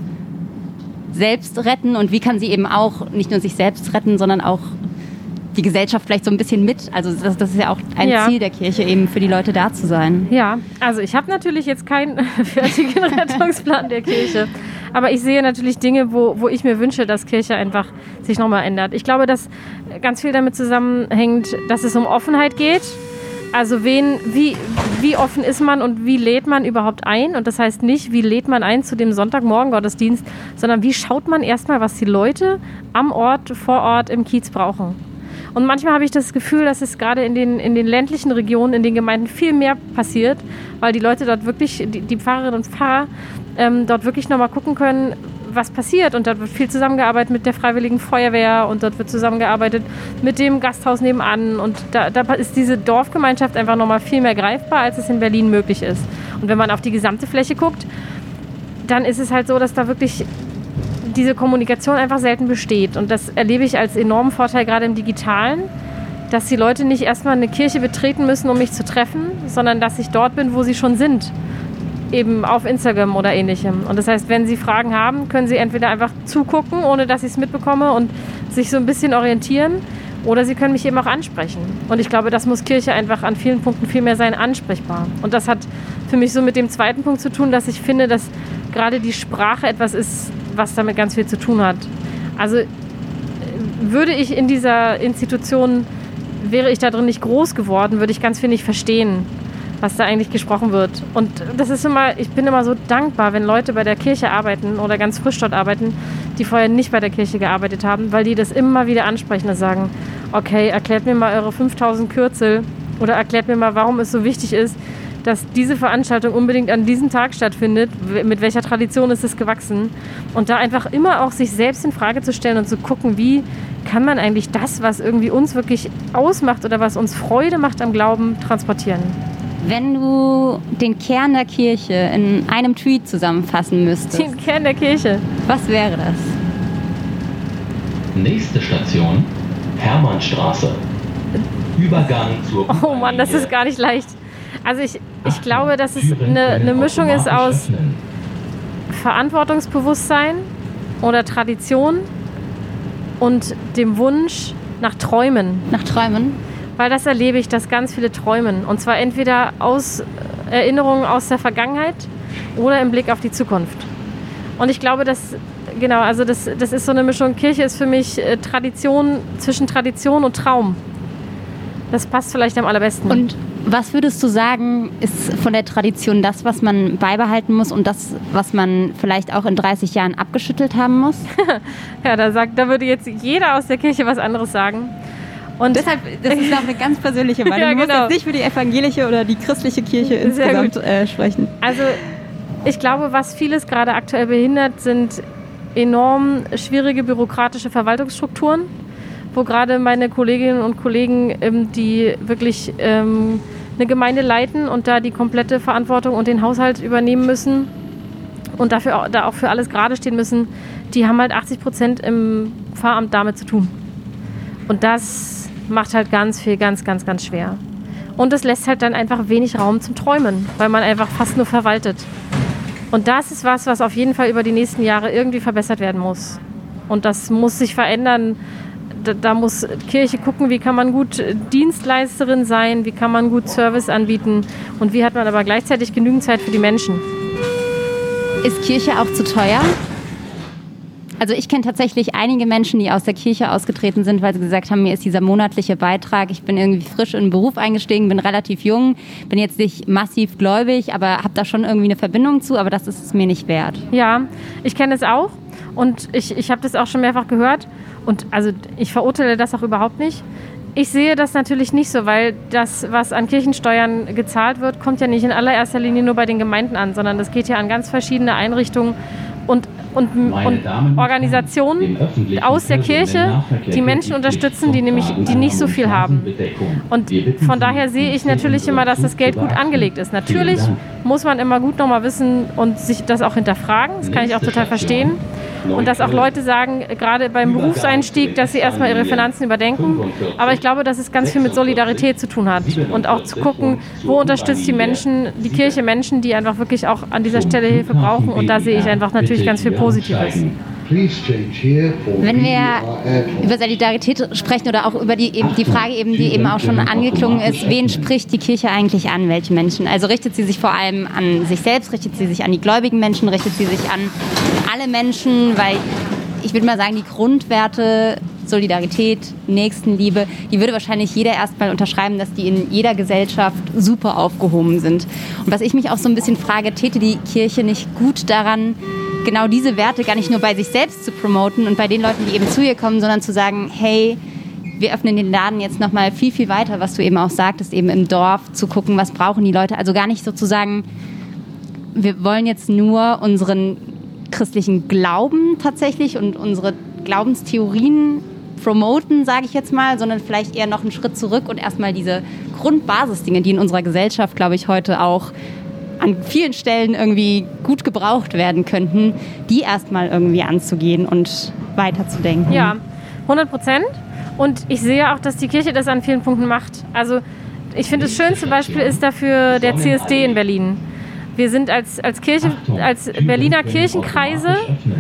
selbst retten und wie kann sie eben auch nicht nur sich selbst retten, sondern auch die Gesellschaft vielleicht so ein bisschen mit. Also das ist ja auch ein Ziel der Kirche, eben für die Leute da zu sein. Ja, also ich habe natürlich jetzt keinen fertigen Rettungsplan der Kirche. Aber ich sehe natürlich Dinge, wo ich mir wünsche, dass Kirche einfach sich nochmal ändert. Ich glaube, dass ganz viel damit zusammenhängt, dass es um Offenheit geht. Also wie offen ist man und wie lädt man überhaupt ein? Und das heißt nicht, wie lädt man ein zu dem Sonntagmorgen-Gottesdienst, sondern wie schaut man erstmal, was die Leute am Ort, vor Ort, im Kiez brauchen. Und manchmal habe ich das Gefühl, dass es gerade in den ländlichen Regionen, in den Gemeinden viel mehr passiert, weil die Leute dort wirklich, die Pfarrerinnen und Pfarrer, dort wirklich nochmal gucken können, was passiert. Und dort wird viel zusammengearbeitet mit der Freiwilligen Feuerwehr und dort wird zusammengearbeitet mit dem Gasthaus nebenan. Und da ist diese Dorfgemeinschaft einfach nochmal viel mehr greifbar, als es in Berlin möglich ist. Und wenn man auf die gesamte Fläche guckt, dann ist es halt so, dass da wirklich diese Kommunikation einfach selten besteht. Und das erlebe ich als enormen Vorteil gerade im Digitalen, dass die Leute nicht erstmal eine Kirche betreten müssen, um mich zu treffen, sondern dass ich dort bin, wo sie schon sind. Eben auf Instagram oder ähnlichem. Und das heißt, wenn sie Fragen haben, können sie entweder einfach zugucken, ohne dass ich es mitbekomme und sich so ein bisschen orientieren, oder sie können mich eben auch ansprechen. Und ich glaube, das muss Kirche einfach an vielen Punkten viel mehr sein, ansprechbar. Und das hat für mich so mit dem zweiten Punkt zu tun, dass ich finde, dass gerade die Sprache etwas ist, was damit ganz viel zu tun hat. Also würde ich in dieser Institution, wäre ich da drin nicht groß geworden, würde ich ganz viel nicht verstehen, was da eigentlich gesprochen wird. Und das ist immer, ich bin immer so dankbar, wenn Leute bei der Kirche arbeiten oder ganz frisch dort arbeiten, die vorher nicht bei der Kirche gearbeitet haben, weil die das immer wieder ansprechen und sagen, okay, erklärt mir mal eure 5000 Kürzel oder erklärt mir mal, warum es so wichtig ist, dass diese Veranstaltung unbedingt an diesem Tag stattfindet, mit welcher Tradition ist es gewachsen und da einfach immer auch sich selbst in Frage zu stellen und zu gucken, wie kann man eigentlich das, was irgendwie uns wirklich ausmacht oder was uns Freude macht am Glauben, transportieren. Wenn du den Kern der Kirche in einem Tweet zusammenfassen müsstest. Den Kern der Kirche. Was wäre das? Nächste Station, Hermannstraße. Übergang zur Oh Mann, das ist gar nicht leicht. Also ich glaube, dass es eine Mischung ist aus Verantwortungsbewusstsein oder Tradition und dem Wunsch nach Träumen. Nach Träumen? Weil das erlebe ich, dass ganz viele träumen. Und zwar entweder aus Erinnerungen aus der Vergangenheit oder im Blick auf die Zukunft. Und ich glaube, das ist so eine Mischung. Kirche ist für mich Tradition, zwischen Tradition und Traum. Das passt vielleicht am allerbesten. Und was würdest du sagen, ist von der Tradition das, was man beibehalten muss und das, was man vielleicht auch in 30 Jahren abgeschüttelt haben muss? Ja, da würde jetzt jeder aus der Kirche was anderes sagen. Und deshalb, das ist auch eine ganz persönliche Meinung. Ja, du musst jetzt nicht für die evangelische oder die christliche Kirche insgesamt sprechen. Also ich glaube, was vieles gerade aktuell behindert, sind enorm schwierige bürokratische Verwaltungsstrukturen, wo gerade meine Kolleginnen und Kollegen, die wirklich eine Gemeinde leiten und da die komplette Verantwortung und den Haushalt übernehmen müssen und dafür da auch für alles gerade stehen müssen, die haben halt 80% im Pfarramt damit zu tun. Und das macht halt ganz viel, ganz, ganz, ganz schwer. Und es lässt halt dann einfach wenig Raum zum Träumen, weil man einfach fast nur verwaltet. Und das ist was auf jeden Fall über die nächsten Jahre irgendwie verbessert werden muss. Und das muss sich verändern. Da muss Kirche gucken, wie kann man gut Dienstleisterin sein, wie kann man gut Service anbieten und wie hat man aber gleichzeitig genügend Zeit für die Menschen. Ist Kirche auch zu teuer? Also ich kenne tatsächlich einige Menschen, die aus der Kirche ausgetreten sind, weil sie gesagt haben, mir ist dieser monatliche Beitrag, ich bin irgendwie frisch in den Beruf eingestiegen, bin relativ jung, bin jetzt nicht massiv gläubig, aber habe da schon irgendwie eine Verbindung zu, aber das ist es mir nicht wert. Ja, ich kenne es auch und ich habe das auch schon mehrfach gehört und also ich verurteile das auch überhaupt nicht. Ich sehe das natürlich nicht so, weil das, was an Kirchensteuern gezahlt wird, kommt ja nicht in allererster Linie nur bei den Gemeinden an, sondern das geht ja an ganz verschiedene Einrichtungen und Organisationen aus der Kirche, die Menschen unterstützen, die nicht so viel haben. Und von daher sehe ich natürlich immer, dass das Geld gut angelegt ist. Natürlich muss man immer gut nochmal wissen und sich das auch hinterfragen. Das kann ich auch total verstehen. Und dass auch Leute sagen, gerade beim Berufseinstieg, dass sie erstmal ihre Finanzen überdenken. Aber ich glaube, dass es ganz viel mit Solidarität zu tun hat. Und auch zu gucken, wo unterstützt die Kirche Menschen, die einfach wirklich auch an dieser Stelle Hilfe brauchen. Und da sehe ich einfach natürlich ganz viel Positives. Wenn wir über Solidarität sprechen oder auch über die Frage eben, die eben auch schon angeklungen ist, wen spricht die Kirche eigentlich an, welche Menschen? Also richtet sie sich vor allem an sich selbst, richtet sie sich an die gläubigen Menschen, richtet sie sich an alle Menschen, weil ich würde mal sagen, die Grundwerte Solidarität, Nächstenliebe, die würde wahrscheinlich jeder erstmal unterschreiben, dass die in jeder Gesellschaft super aufgehoben sind. Und was ich mich auch so ein bisschen frage, täte die Kirche nicht gut daran, genau diese Werte gar nicht nur bei sich selbst zu promoten und bei den Leuten, die eben zu ihr kommen, sondern zu sagen, hey, wir öffnen den Laden jetzt nochmal viel, viel weiter, was du eben auch sagtest, eben im Dorf zu gucken, was brauchen die Leute. Also gar nicht sozusagen, wir wollen jetzt nur unseren christlichen Glauben tatsächlich und unsere Glaubenstheorien promoten, sage ich jetzt mal, sondern vielleicht eher noch einen Schritt zurück und erstmal diese Grundbasisdinge, die in unserer Gesellschaft, glaube ich, heute auch an vielen Stellen irgendwie gut gebraucht werden könnten, die erstmal irgendwie anzugehen und weiterzudenken. Ja, 100%. Und ich sehe auch, dass die Kirche das an vielen Punkten macht. Also ich finde, das schönste Beispiel ist dafür der CSD in Berlin. Wir sind als Kirche, als Berliner Kirchenkreise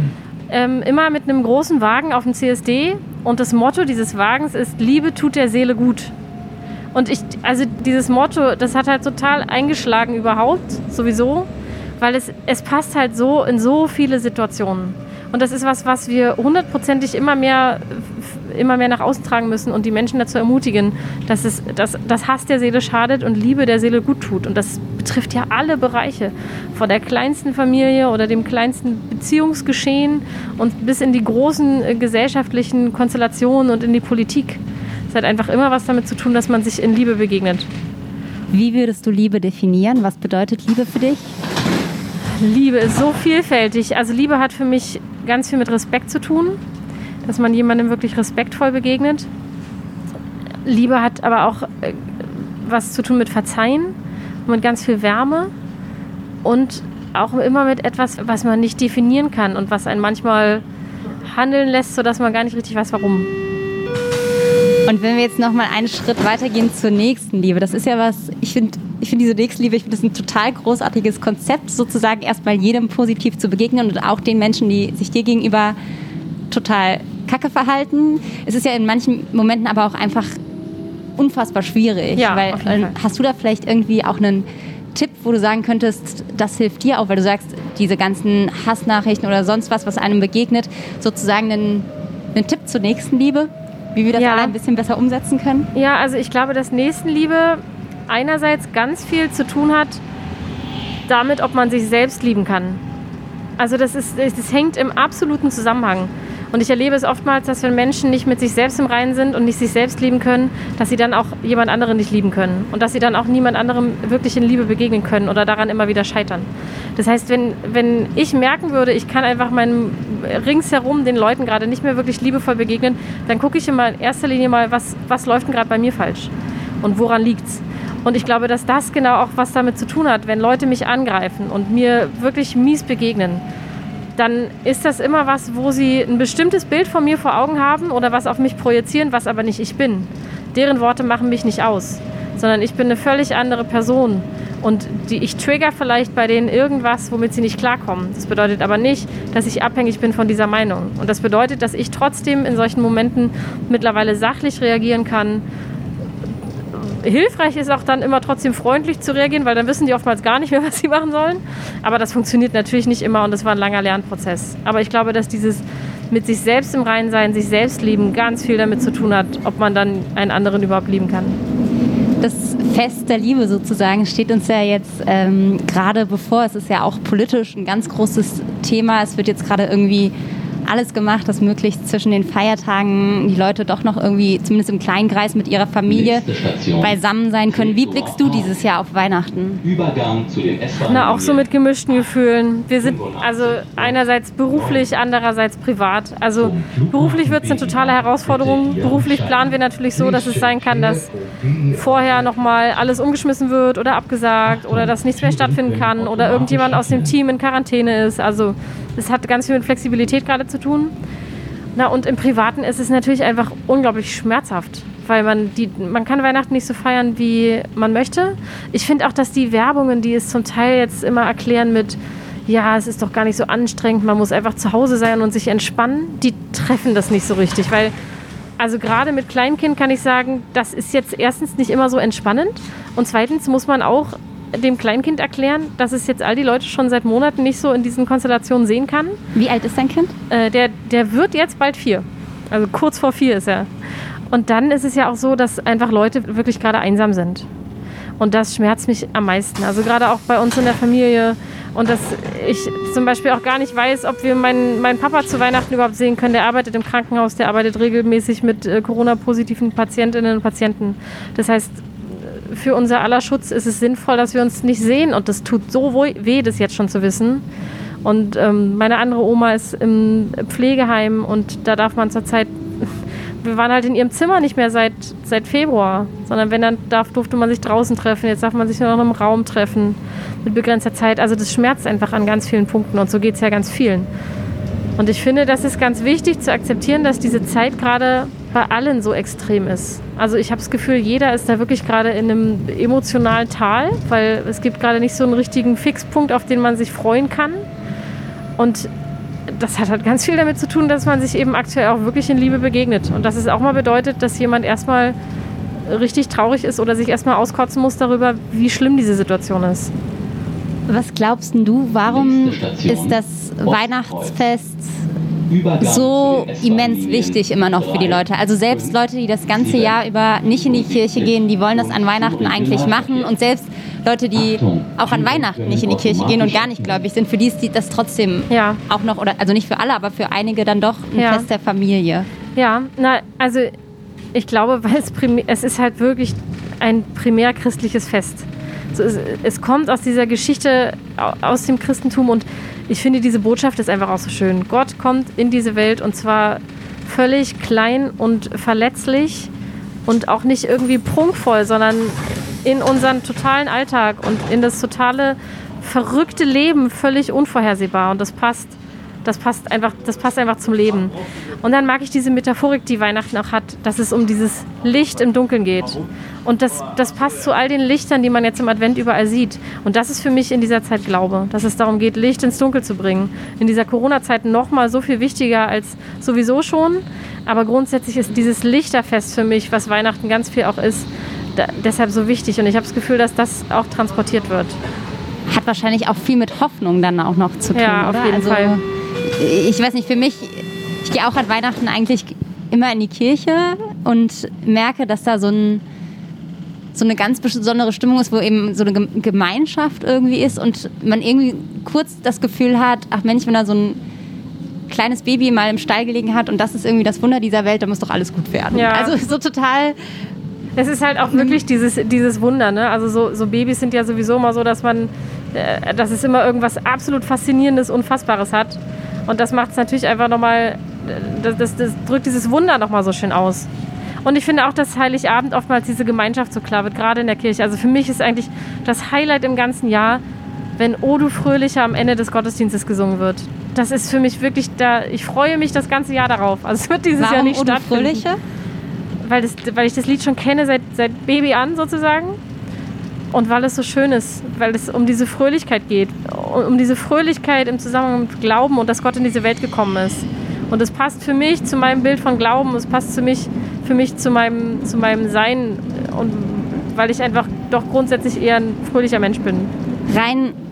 immer mit einem großen Wagen auf dem CSD und das Motto dieses Wagens ist: Liebe tut der Seele gut. Und also dieses Motto, das hat halt total eingeschlagen überhaupt, sowieso, weil es passt halt so in so viele Situationen. Und das ist was wir 100%ig immer mehr nach außen tragen müssen und die Menschen dazu ermutigen, dass Hass der Seele schadet und Liebe der Seele gut tut. Und das betrifft ja alle Bereiche, von der kleinsten Familie oder dem kleinsten Beziehungsgeschehen und bis in die großen gesellschaftlichen Konstellationen und in die Politik. Es hat einfach immer was damit zu tun, dass man sich in Liebe begegnet. Wie würdest du Liebe definieren? Was bedeutet Liebe für dich? Liebe ist so vielfältig. Also Liebe hat für mich ganz viel mit Respekt zu tun, dass man jemandem wirklich respektvoll begegnet. Liebe hat aber auch was zu tun mit Verzeihen, mit ganz viel Wärme und auch immer mit etwas, was man nicht definieren kann und was einen manchmal handeln lässt, sodass man gar nicht richtig weiß, warum. Und wenn wir jetzt noch mal einen Schritt weitergehen zur Nächstenliebe, das ist ja was, ich finde diese Nächstenliebe, ich finde das ein total großartiges Konzept, sozusagen erstmal jedem positiv zu begegnen und auch den Menschen, die sich dir gegenüber total kacke verhalten. Es ist ja in manchen Momenten aber auch einfach unfassbar schwierig. Ja, weil, auf jeden Fall. Hast du da vielleicht irgendwie auch einen Tipp, wo du sagen könntest, das hilft dir auch, weil du sagst, diese ganzen Hassnachrichten oder sonst was einem begegnet, sozusagen einen Tipp zur Nächstenliebe? Wie wir das alle ein bisschen besser umsetzen können? Ja, also ich glaube, dass Nächstenliebe einerseits ganz viel zu tun hat damit, ob man sich selbst lieben kann. Also das hängt im absoluten Zusammenhang. Und ich erlebe es oftmals, dass wenn Menschen nicht mit sich selbst im Reinen sind und nicht sich selbst lieben können, dass sie dann auch jemand anderen nicht lieben können. Und dass sie dann auch niemand anderem wirklich in Liebe begegnen können oder daran immer wieder scheitern. Das heißt, wenn ich merken würde, ich kann einfach meinem ringsherum den Leuten gerade nicht mehr wirklich liebevoll begegnen, dann gucke ich immer in erster Linie mal, was läuft denn gerade bei mir falsch und woran liegt's. Und ich glaube, dass das genau auch was damit zu tun hat, wenn Leute mich angreifen und mir wirklich mies begegnen, dann ist das immer was, wo sie ein bestimmtes Bild von mir vor Augen haben oder was auf mich projizieren, was aber nicht ich bin. Deren Worte machen mich nicht aus, sondern ich bin eine völlig andere Person. Und ich trigger vielleicht bei denen irgendwas, womit sie nicht klarkommen. Das bedeutet aber nicht, dass ich abhängig bin von dieser Meinung. Und das bedeutet, dass ich trotzdem in solchen Momenten mittlerweile sachlich reagieren kann. Hilfreich ist auch dann immer trotzdem freundlich zu reagieren, weil dann wissen die oftmals gar nicht mehr, was sie machen sollen. Aber das funktioniert natürlich nicht immer und das war ein langer Lernprozess. Aber ich glaube, dass dieses mit sich selbst im Reinen sein, sich selbst lieben, ganz viel damit zu tun hat, ob man dann einen anderen überhaupt lieben kann. Das Fest der Liebe sozusagen steht uns ja jetzt gerade bevor. Es ist ja auch politisch ein ganz großes Thema. Es wird jetzt gerade irgendwie alles gemacht, dass möglichst zwischen den Feiertagen die Leute doch noch irgendwie, zumindest im kleinen Kreis mit ihrer Familie, beisammen sein können. Wie blickst du dieses Jahr auf Weihnachten? Übergang zu den S-Bahn. Auch so mit gemischten Gefühlen. Wir sind also einerseits beruflich, andererseits privat. Also beruflich wird es eine totale Herausforderung. Beruflich planen wir natürlich so, dass es sein kann, dass vorher nochmal alles umgeschmissen wird oder abgesagt oder dass nichts mehr stattfinden kann oder irgendjemand aus dem Team in Quarantäne ist. Also es hat ganz viel mit Flexibilität gerade zu tun. Und im Privaten ist es natürlich einfach unglaublich schmerzhaft, weil man kann Weihnachten nicht so feiern, wie man möchte. Ich finde auch, dass die Werbungen, die es zum Teil jetzt immer erklären mit, ja, es ist doch gar nicht so anstrengend, man muss einfach zu Hause sein und sich entspannen, die treffen das nicht so richtig, weil also gerade mit Kleinkind kann ich sagen, das ist jetzt erstens nicht immer so entspannend und zweitens muss man auch dem Kleinkind erklären, dass es jetzt all die Leute schon seit Monaten nicht so in diesen Konstellationen sehen kann. Wie alt ist dein Kind? Der wird jetzt bald 4. Also kurz vor 4 ist er. Und dann ist es ja auch so, dass einfach Leute wirklich gerade einsam sind. Und das schmerzt mich am meisten. Also gerade auch bei uns in der Familie. Und dass ich zum Beispiel auch gar nicht weiß, ob wir meinen Papa zu Weihnachten überhaupt sehen können. Der arbeitet im Krankenhaus, der arbeitet regelmäßig mit Corona-positiven Patientinnen und Patienten. Das heißt, für unser aller Schutz ist es sinnvoll, dass wir uns nicht sehen. Und das tut so weh, das jetzt schon zu wissen. Und meine andere Oma ist im Pflegeheim und da darf man zurzeit, wir waren halt in ihrem Zimmer nicht mehr seit Februar, sondern wenn dann durfte man sich draußen treffen. Jetzt darf man sich nur noch im Raum treffen mit begrenzter Zeit. Also das schmerzt einfach an ganz vielen Punkten und so geht es ja ganz vielen. Und ich finde, das ist ganz wichtig zu akzeptieren, dass diese Zeit gerade bei allen so extrem ist. Also ich habe das Gefühl, jeder ist da wirklich gerade in einem emotionalen Tal, weil es gibt gerade nicht so einen richtigen Fixpunkt, auf den man sich freuen kann. Und das hat halt ganz viel damit zu tun, dass man sich eben aktuell auch wirklich in Liebe begegnet. Und dass es auch mal bedeutet, dass jemand erstmal richtig traurig ist oder sich erstmal auskotzen muss darüber, wie schlimm diese Situation ist. Was glaubst du, warum ist das Weihnachtsfest so immens wichtig immer noch für die Leute? Also selbst Leute, die das ganze Jahr über nicht in die Kirche gehen, die wollen das an Weihnachten eigentlich machen. Und selbst Leute, die auch an Weihnachten nicht in die Kirche gehen und gar nicht gläubig sind, für die ist das trotzdem auch noch, oder also nicht für alle, aber für einige dann doch ein Fest der Familie. Ja, also ich glaube, weil es ist halt wirklich ein primär christliches Fest. Es kommt aus dieser Geschichte, aus dem Christentum und ich finde, diese Botschaft ist einfach auch so schön. Gott kommt in diese Welt und zwar völlig klein und verletzlich und auch nicht irgendwie prunkvoll, sondern in unseren totalen Alltag und in das totale verrückte Leben völlig unvorhersehbar und das passt einfach zum Leben. Und dann mag ich diese Metaphorik, die Weihnachten auch hat, dass es um dieses Licht im Dunkeln geht. Und das passt zu all den Lichtern, die man jetzt im Advent überall sieht. Und das ist für mich in dieser Zeit Glaube, dass es darum geht, Licht ins Dunkel zu bringen. In dieser Corona-Zeit nochmal so viel wichtiger als sowieso schon. Aber grundsätzlich ist dieses Lichterfest für mich, was Weihnachten ganz viel auch ist, deshalb so wichtig. Und ich habe das Gefühl, dass das auch transportiert wird. Hat wahrscheinlich auch viel mit Hoffnung dann auch noch zu tun, ja, oder? Auf jeden Fall. Ich weiß nicht, für mich, ich gehe auch an Weihnachten eigentlich immer in die Kirche und merke, dass da so eine ganz besondere Stimmung ist, wo eben so eine Gemeinschaft irgendwie ist und man irgendwie kurz das Gefühl hat, ach Mensch, wenn da so ein kleines Baby mal im Stall gelegen hat und das ist irgendwie das Wunder dieser Welt, dann muss doch alles gut werden. Ja. Also so total... Es ist halt auch wirklich dieses Wunder, ne? Also so Babys sind ja sowieso immer so, dass es immer irgendwas absolut Faszinierendes, Unfassbares hat. Und das macht es natürlich einfach nochmal, das drückt dieses Wunder nochmal so schön aus. Und ich finde auch, dass Heiligabend oftmals diese Gemeinschaft so klar wird, gerade in der Kirche. Also für mich ist eigentlich das Highlight im ganzen Jahr, wenn O du Fröhlicher am Ende des Gottesdienstes gesungen wird. Das ist für mich wirklich, ich freue mich das ganze Jahr darauf. Also es wird dieses Jahr nicht stattfinden. Warum O du Fröhliche? Weil ich das Lied schon kenne seit Baby an sozusagen und weil es so schön ist, weil es um diese Fröhlichkeit geht, um diese Fröhlichkeit im Zusammenhang mit Glauben und dass Gott in diese Welt gekommen ist. Und es passt für mich zu meinem Bild von Glauben, es passt für mich zu meinem Sein und weil ich einfach doch grundsätzlich eher ein fröhlicher Mensch bin. Rein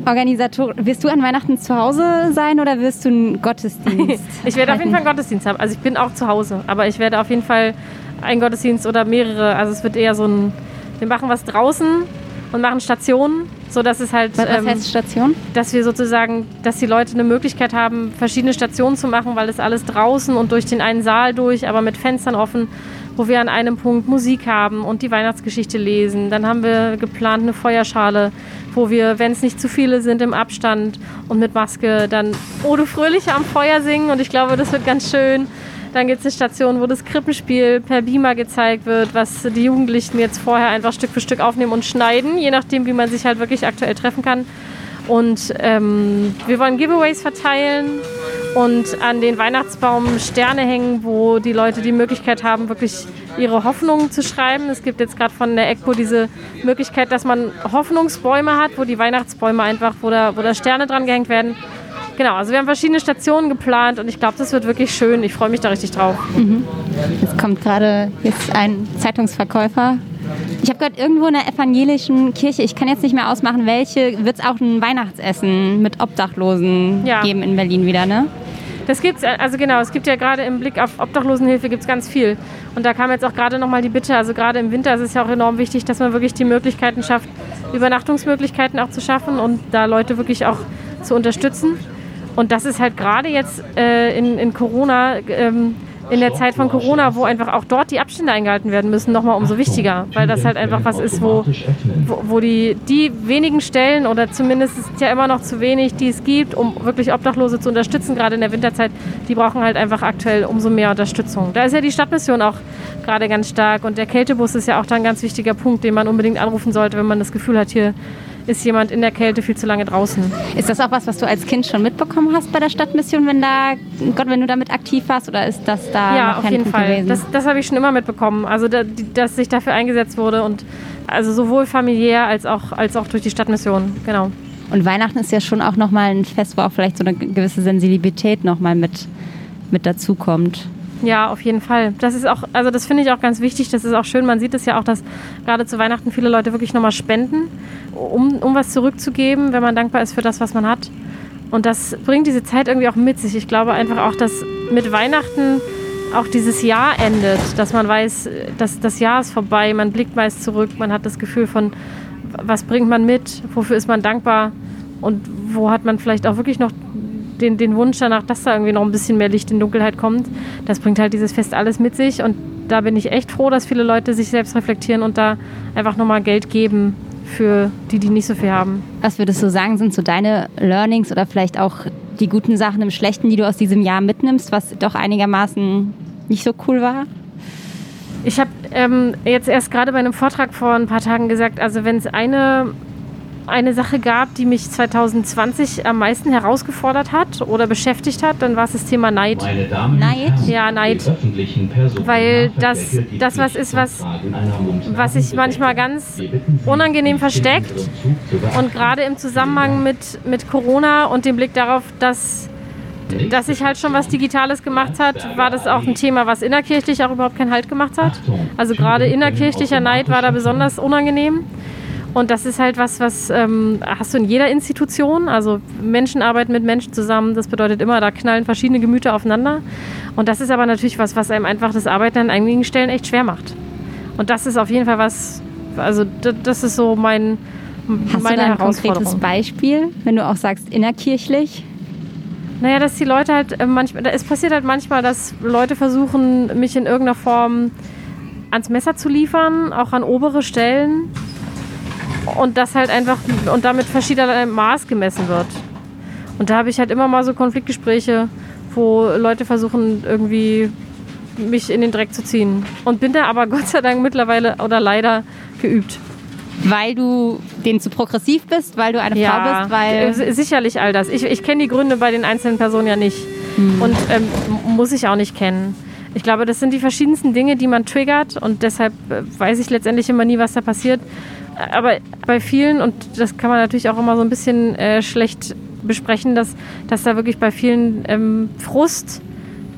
Organisator, wirst du an Weihnachten zu Hause sein oder wirst du einen Gottesdienst? Ich werde auf jeden Fall einen Gottesdienst haben. Also ich bin auch zu Hause, aber ich werde auf jeden Fall einen Gottesdienst oder mehrere. Also es wird eher so wir machen was draußen und machen Stationen, sodass es halt... Was heißt Station? Dass wir sozusagen, dass die Leute eine Möglichkeit haben, verschiedene Stationen zu machen, weil es alles draußen und durch den einen Saal durch, aber mit Fenstern offen, wo wir an einem Punkt Musik haben und die Weihnachtsgeschichte lesen. Dann haben wir geplant eine Feuerschale, wo wir, wenn es nicht zu viele sind, im Abstand und mit Maske dann O du Fröhliche am Feuer singen und ich glaube, das wird ganz schön. Dann gibt es eine Station, wo das Krippenspiel per Beamer gezeigt wird, was die Jugendlichen jetzt vorher einfach Stück für Stück aufnehmen und schneiden, je nachdem, wie man sich halt wirklich aktuell treffen kann. Und wir wollen Giveaways verteilen und an den Weihnachtsbaum Sterne hängen, wo die Leute die Möglichkeit haben, wirklich ihre Hoffnungen zu schreiben. Es gibt jetzt gerade von der EGPO diese Möglichkeit, dass man Hoffnungsbäume hat, wo die Weihnachtsbäume einfach, wo da Sterne dran gehängt werden. Genau, also wir haben verschiedene Stationen geplant und ich glaube, das wird wirklich schön. Ich freue mich da richtig drauf. Jetzt kommt gerade ein Zeitungsverkäufer. Ich habe gehört, irgendwo in der evangelischen Kirche, ich kann jetzt nicht mehr ausmachen, welche, wird es auch ein Weihnachtsessen mit Obdachlosen geben in Berlin wieder, ne? Das gibt's, also genau, es gibt ja gerade im Blick auf Obdachlosenhilfe gibt's ganz viel. Und da kam jetzt auch gerade nochmal die Bitte, also gerade im Winter ist es ja auch enorm wichtig, dass man wirklich die Möglichkeiten schafft, Übernachtungsmöglichkeiten auch zu schaffen und da Leute wirklich auch zu unterstützen. Und das ist halt gerade jetzt in Corona, in der Zeit von Corona, wo einfach auch dort die Abstände eingehalten werden müssen, nochmal umso wichtiger. Weil das halt einfach was ist, wo die wenigen Stellen oder zumindest ist es ja immer noch zu wenig, die es gibt, um wirklich Obdachlose zu unterstützen, gerade in der Winterzeit, die brauchen halt einfach aktuell umso mehr Unterstützung. Da ist ja die Stadtmission auch gerade ganz stark und der Kältebus ist ja auch da ein ganz wichtiger Punkt, den man unbedingt anrufen sollte, wenn man das Gefühl hat, hier ist jemand in der Kälte viel zu lange draußen. Ist das auch was du als Kind schon mitbekommen hast bei der Stadtmission, wenn du damit aktiv warst, oder ist das da ja, noch kein Punkt gewesen? Ja, auf jeden Fall. Das habe ich schon immer mitbekommen. Also, dass sich dafür eingesetzt wurde und also sowohl familiär als auch durch die Stadtmission, genau. Und Weihnachten ist ja schon auch nochmal ein Fest, wo auch vielleicht so eine gewisse Sensibilität nochmal mit dazukommt. Ja, auf jeden Fall. Das ist auch, also das finde ich auch ganz wichtig. Das ist auch schön. Man sieht es ja auch, dass gerade zu Weihnachten viele Leute wirklich nochmal spenden, um was zurückzugeben, wenn man dankbar ist für das, was man hat. Und das bringt diese Zeit irgendwie auch mit sich. Ich glaube einfach auch, dass mit Weihnachten auch dieses Jahr endet, dass man weiß, dass das Jahr ist vorbei. Man blickt meist zurück. Man hat das Gefühl von, was bringt man mit? Wofür ist man dankbar? Und wo hat man vielleicht auch wirklich noch den Wunsch danach, dass da irgendwie noch ein bisschen mehr Licht in Dunkelheit kommt. Das bringt halt dieses Fest alles mit sich und da bin ich echt froh, dass viele Leute sich selbst reflektieren und da einfach nochmal Geld geben für die nicht so viel haben. Was würdest du sagen, sind so deine Learnings oder vielleicht auch die guten Sachen im Schlechten, die du aus diesem Jahr mitnimmst, was doch einigermaßen nicht so cool war? Ich habe jetzt erst gerade bei einem Vortrag vor ein paar Tagen gesagt, also wenn es eine Sache gab, die mich 2020 am meisten herausgefordert hat oder beschäftigt hat, dann war es das Thema Neid. Neid? Ja, Neid. Weil das was ist, was sich manchmal ganz unangenehm versteckt. Und gerade im Zusammenhang mit Corona und dem Blick darauf, dass sich halt schon was Digitales gemacht hat, war das auch ein Thema, was innerkirchlich auch überhaupt keinen Halt gemacht hat. Also gerade innerkirchlicher Neid war da besonders unangenehm. Und das ist halt was hast du in jeder Institution, also Menschen arbeiten mit Menschen zusammen, das bedeutet immer, da knallen verschiedene Gemüter aufeinander. Und das ist aber natürlich was einem einfach das Arbeiten an einigen Stellen echt schwer macht. Und das ist auf jeden Fall was, also das ist so meine Herausforderung. Hast du da ein konkretes Beispiel, wenn du auch sagst innerkirchlich? Naja, dass die Leute halt es passiert halt manchmal, dass Leute versuchen, mich in irgendeiner Form ans Messer zu liefern, auch an obere Stellen. Und das halt einfach und damit verschiedener Maß gemessen wird. Und da habe ich halt immer mal so Konfliktgespräche, wo Leute versuchen, irgendwie mich in den Dreck zu ziehen. Und bin da aber Gott sei Dank mittlerweile oder leider geübt. Weil du denen zu progressiv bist, weil du eine Frau bist? Weil Sicherlich all das. Ich kenne die Gründe bei den einzelnen Personen ja nicht. Und muss ich auch nicht kennen. Ich glaube, das sind die verschiedensten Dinge, die man triggert. Und deshalb weiß ich letztendlich immer nie, was da passiert. Aber bei vielen, und das kann man natürlich auch immer so ein bisschen schlecht besprechen, dass da wirklich bei vielen Frust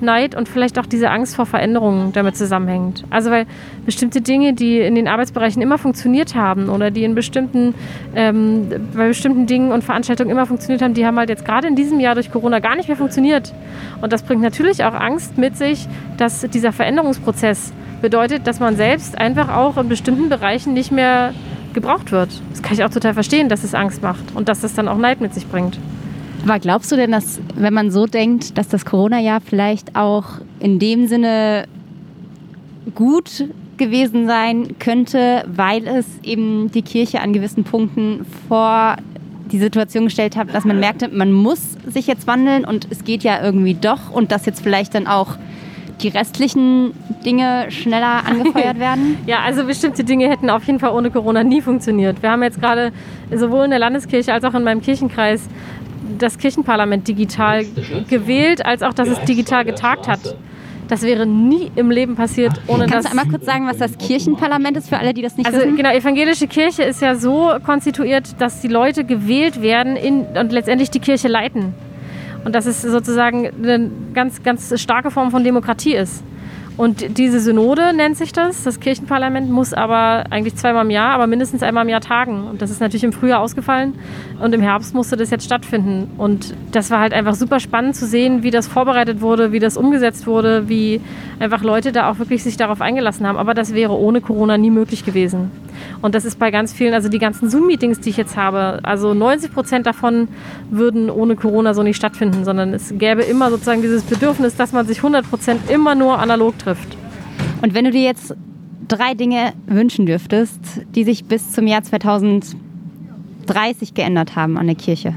Neid und vielleicht auch diese Angst vor Veränderungen damit zusammenhängt. Also weil bestimmte Dinge, die in den Arbeitsbereichen immer funktioniert haben oder die in bei bestimmten Dingen und Veranstaltungen immer funktioniert haben, die haben halt jetzt gerade in diesem Jahr durch Corona gar nicht mehr funktioniert. Und das bringt natürlich auch Angst mit sich, dass dieser Veränderungsprozess bedeutet, dass man selbst einfach auch in bestimmten Bereichen nicht mehr gebraucht wird. Das kann ich auch total verstehen, dass es Angst macht und dass das dann auch Neid mit sich bringt. Aber glaubst du denn, dass, wenn man so denkt, dass das Corona-Jahr vielleicht auch in dem Sinne gut gewesen sein könnte, weil es eben die Kirche an gewissen Punkten vor die Situation gestellt hat, dass man merkte, man muss sich jetzt wandeln und es geht ja irgendwie doch und dass jetzt vielleicht dann auch die restlichen Dinge schneller angefeuert werden? Ja, also bestimmte Dinge hätten auf jeden Fall ohne Corona nie funktioniert. Wir haben jetzt gerade sowohl in der Landeskirche als auch in meinem Kirchenkreis das Kirchenparlament digital gewählt, als auch, dass es digital getagt hat. Das wäre nie im Leben passiert, ohne dass... Kannst du einmal kurz sagen, was das Kirchenparlament ist, für alle, die das nicht wissen? Also genau, evangelische Kirche ist ja so konstituiert, dass die Leute gewählt werden und letztendlich die Kirche leiten. Und dass es sozusagen eine ganz, ganz starke Form von Demokratie ist. Und diese Synode nennt sich das. Das Kirchenparlament muss aber eigentlich zweimal im Jahr, aber mindestens einmal im Jahr tagen. Und das ist natürlich im Frühjahr ausgefallen. Und im Herbst musste das jetzt stattfinden. Und das war halt einfach super spannend zu sehen, wie das vorbereitet wurde, wie das umgesetzt wurde, wie einfach Leute da auch wirklich sich darauf eingelassen haben. Aber das wäre ohne Corona nie möglich gewesen. Und das ist bei ganz vielen, also die ganzen Zoom-Meetings, die ich jetzt habe, also 90% davon würden ohne Corona so nicht stattfinden, sondern es gäbe immer sozusagen dieses Bedürfnis, dass man sich 100% immer nur analog trifft. Und wenn du dir jetzt 3 Dinge wünschen dürftest, die sich bis zum Jahr 2030 geändert haben an der Kirche?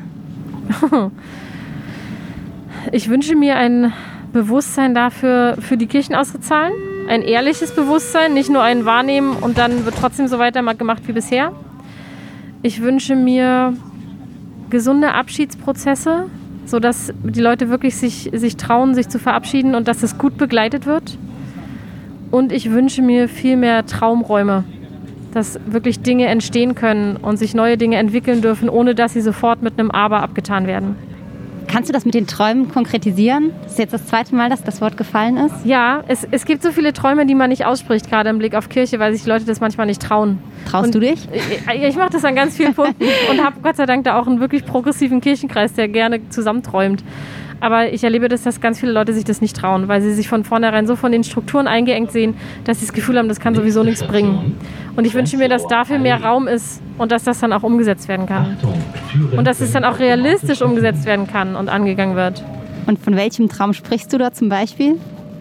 Ich wünsche mir ein Bewusstsein dafür, für die Kirchenaustrittszahlen. Ein ehrliches Bewusstsein, nicht nur ein Wahrnehmen und dann wird trotzdem so weitergemacht wie bisher. Ich wünsche mir gesunde Abschiedsprozesse, sodass die Leute wirklich sich trauen, sich zu verabschieden und dass es gut begleitet wird. Und ich wünsche mir viel mehr Traumräume, dass wirklich Dinge entstehen können und sich neue Dinge entwickeln dürfen, ohne dass sie sofort mit einem Aber abgetan werden. Kannst du das mit den Träumen konkretisieren? Das ist jetzt das 2. Mal, dass das Wort gefallen ist. Ja, es gibt so viele Träume, die man nicht ausspricht, gerade im Blick auf Kirche, weil sich Leute das manchmal nicht trauen. Traust du dich? Ich mache das an ganz vielen Punkten und habe Gott sei Dank da auch einen wirklich progressiven Kirchenkreis, der gerne zusammenträumt. Aber ich erlebe das, dass ganz viele Leute sich das nicht trauen, weil sie sich von vornherein so von den Strukturen eingeengt sehen, dass sie das Gefühl haben, das kann sowieso nichts bringen. Und ich wünsche mir, dass dafür mehr Raum ist und dass das dann auch umgesetzt werden kann. Und dass es dann auch realistisch umgesetzt werden kann und angegangen wird. Und von welchem Traum sprichst du da zum Beispiel?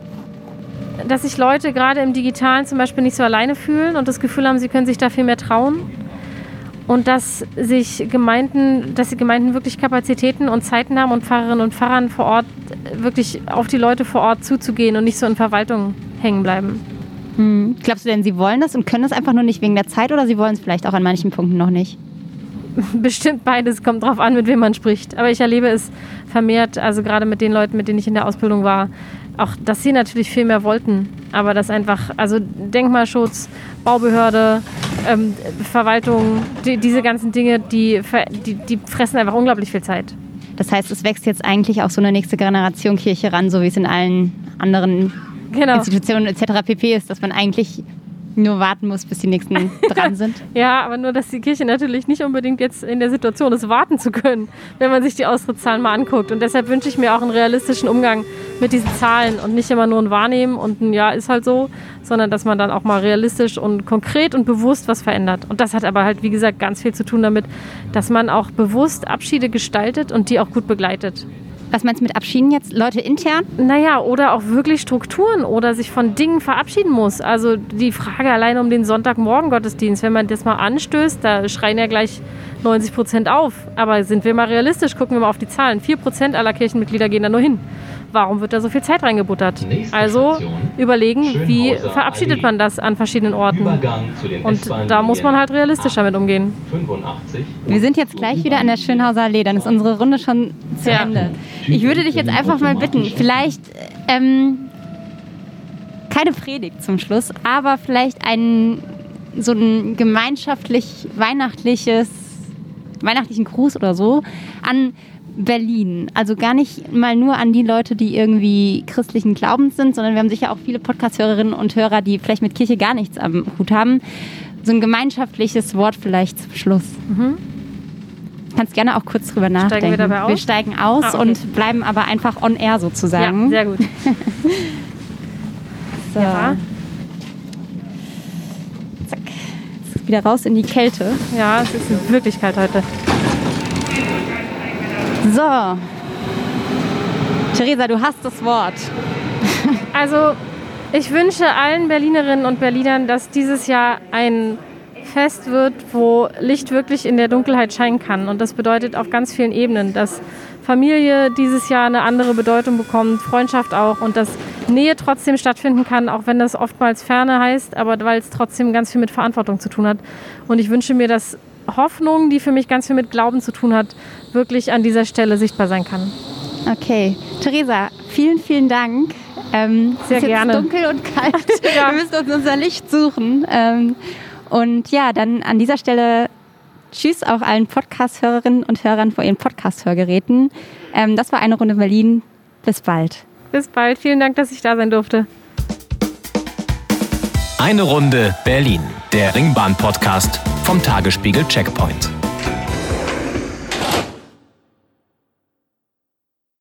Dass sich Leute gerade im Digitalen zum Beispiel nicht so alleine fühlen und das Gefühl haben, sie können sich da viel mehr trauen. Und dass die Gemeinden wirklich Kapazitäten und Zeiten haben und Pfarrerinnen und Pfarrern vor Ort wirklich auf die Leute vor Ort zuzugehen und nicht so in Verwaltung hängen bleiben. Glaubst du denn, sie wollen das und können das einfach nur nicht wegen der Zeit oder sie wollen es vielleicht auch an manchen Punkten noch nicht? Bestimmt beides, kommt drauf an, mit wem man spricht. Aber ich erlebe es vermehrt, also gerade mit den Leuten, mit denen ich in der Ausbildung war, auch, dass sie natürlich viel mehr wollten. Aber das einfach, also Denkmalschutz, Baubehörde, Verwaltung, diese ganzen Dinge, die fressen einfach unglaublich viel Zeit. Das heißt, es wächst jetzt eigentlich auch so eine nächste Generation Kirche ran, so wie es in allen anderen Institutionen etc. pp. Ist, dass man eigentlich nur warten muss, bis die Nächsten dran sind. Ja, aber nur, dass die Kirche natürlich nicht unbedingt jetzt in der Situation ist, warten zu können, wenn man sich die Austrittszahlen mal anguckt. Und deshalb wünsche ich mir auch einen realistischen Umgang mit diesen Zahlen und nicht immer nur ein Wahrnehmen und ein Ja ist halt so, sondern dass man dann auch mal realistisch und konkret und bewusst was verändert. Und das hat aber halt, wie gesagt, ganz viel zu tun damit, dass man auch bewusst Abschiede gestaltet und die auch gut begleitet. Was meinst du mit Abschieden jetzt? Leute intern? Naja, oder auch wirklich Strukturen oder sich von Dingen verabschieden muss. Also die Frage allein um den Sonntagmorgen-Gottesdienst, wenn man das mal anstößt, da schreien ja gleich 90% auf. Aber sind wir mal realistisch, gucken wir mal auf die Zahlen. 4% aller Kirchenmitglieder gehen da nur hin. Warum wird da so viel Zeit reingebuttert? Also überlegen, wie verabschiedet man das an verschiedenen Orten? Und da muss man halt realistisch damit umgehen. Wir sind jetzt gleich wieder an der Schönhauser Allee, dann ist unsere Runde schon zu Ende. Ich würde dich jetzt einfach mal bitten, vielleicht keine Predigt zum Schluss, aber vielleicht so ein gemeinschaftlich weihnachtlichen Gruß oder so an Berlin. Also gar nicht mal nur an die Leute, die irgendwie christlichen Glaubens sind, sondern wir haben sicher auch viele Podcast-Hörerinnen und Hörer, die vielleicht mit Kirche gar nichts am Hut haben. So ein gemeinschaftliches Wort vielleicht zum Schluss. Kannst gerne auch kurz drüber nachdenken. Steigen wir dabei aus? Wir steigen aus okay. und bleiben aber einfach on air sozusagen. Ja, sehr gut. So. Ja. Zack. Jetzt wieder raus in die Kälte. Ja, es ist wirklich kalt heute. So. Theresa, du hast das Wort. Also, ich wünsche allen Berlinerinnen und Berlinern, dass dieses Jahr ein Fest wird, wo Licht wirklich in der Dunkelheit scheinen kann. Und das bedeutet auf ganz vielen Ebenen, dass Familie dieses Jahr eine andere Bedeutung bekommt, Freundschaft auch und dass Nähe trotzdem stattfinden kann, auch wenn das oftmals Ferne heißt, aber weil es trotzdem ganz viel mit Verantwortung zu tun hat. Und ich wünsche mir, dass Hoffnung, die für mich ganz viel mit Glauben zu tun hat, wirklich an dieser Stelle sichtbar sein kann. Okay. Theresa, vielen, vielen Dank. Sehr es ist gerne. Jetzt dunkel und kalt. Ja. Wir müssen uns unser Licht suchen. Und ja, dann an dieser Stelle tschüss auch allen Podcast-Hörerinnen und Hörern vor ihren Podcast-Hörgeräten. Das war eine Runde Berlin. Bis bald. Bis bald. Vielen Dank, dass ich da sein durfte. Eine Runde Berlin, der Ringbahn-Podcast vom Tagesspiegel Checkpoint.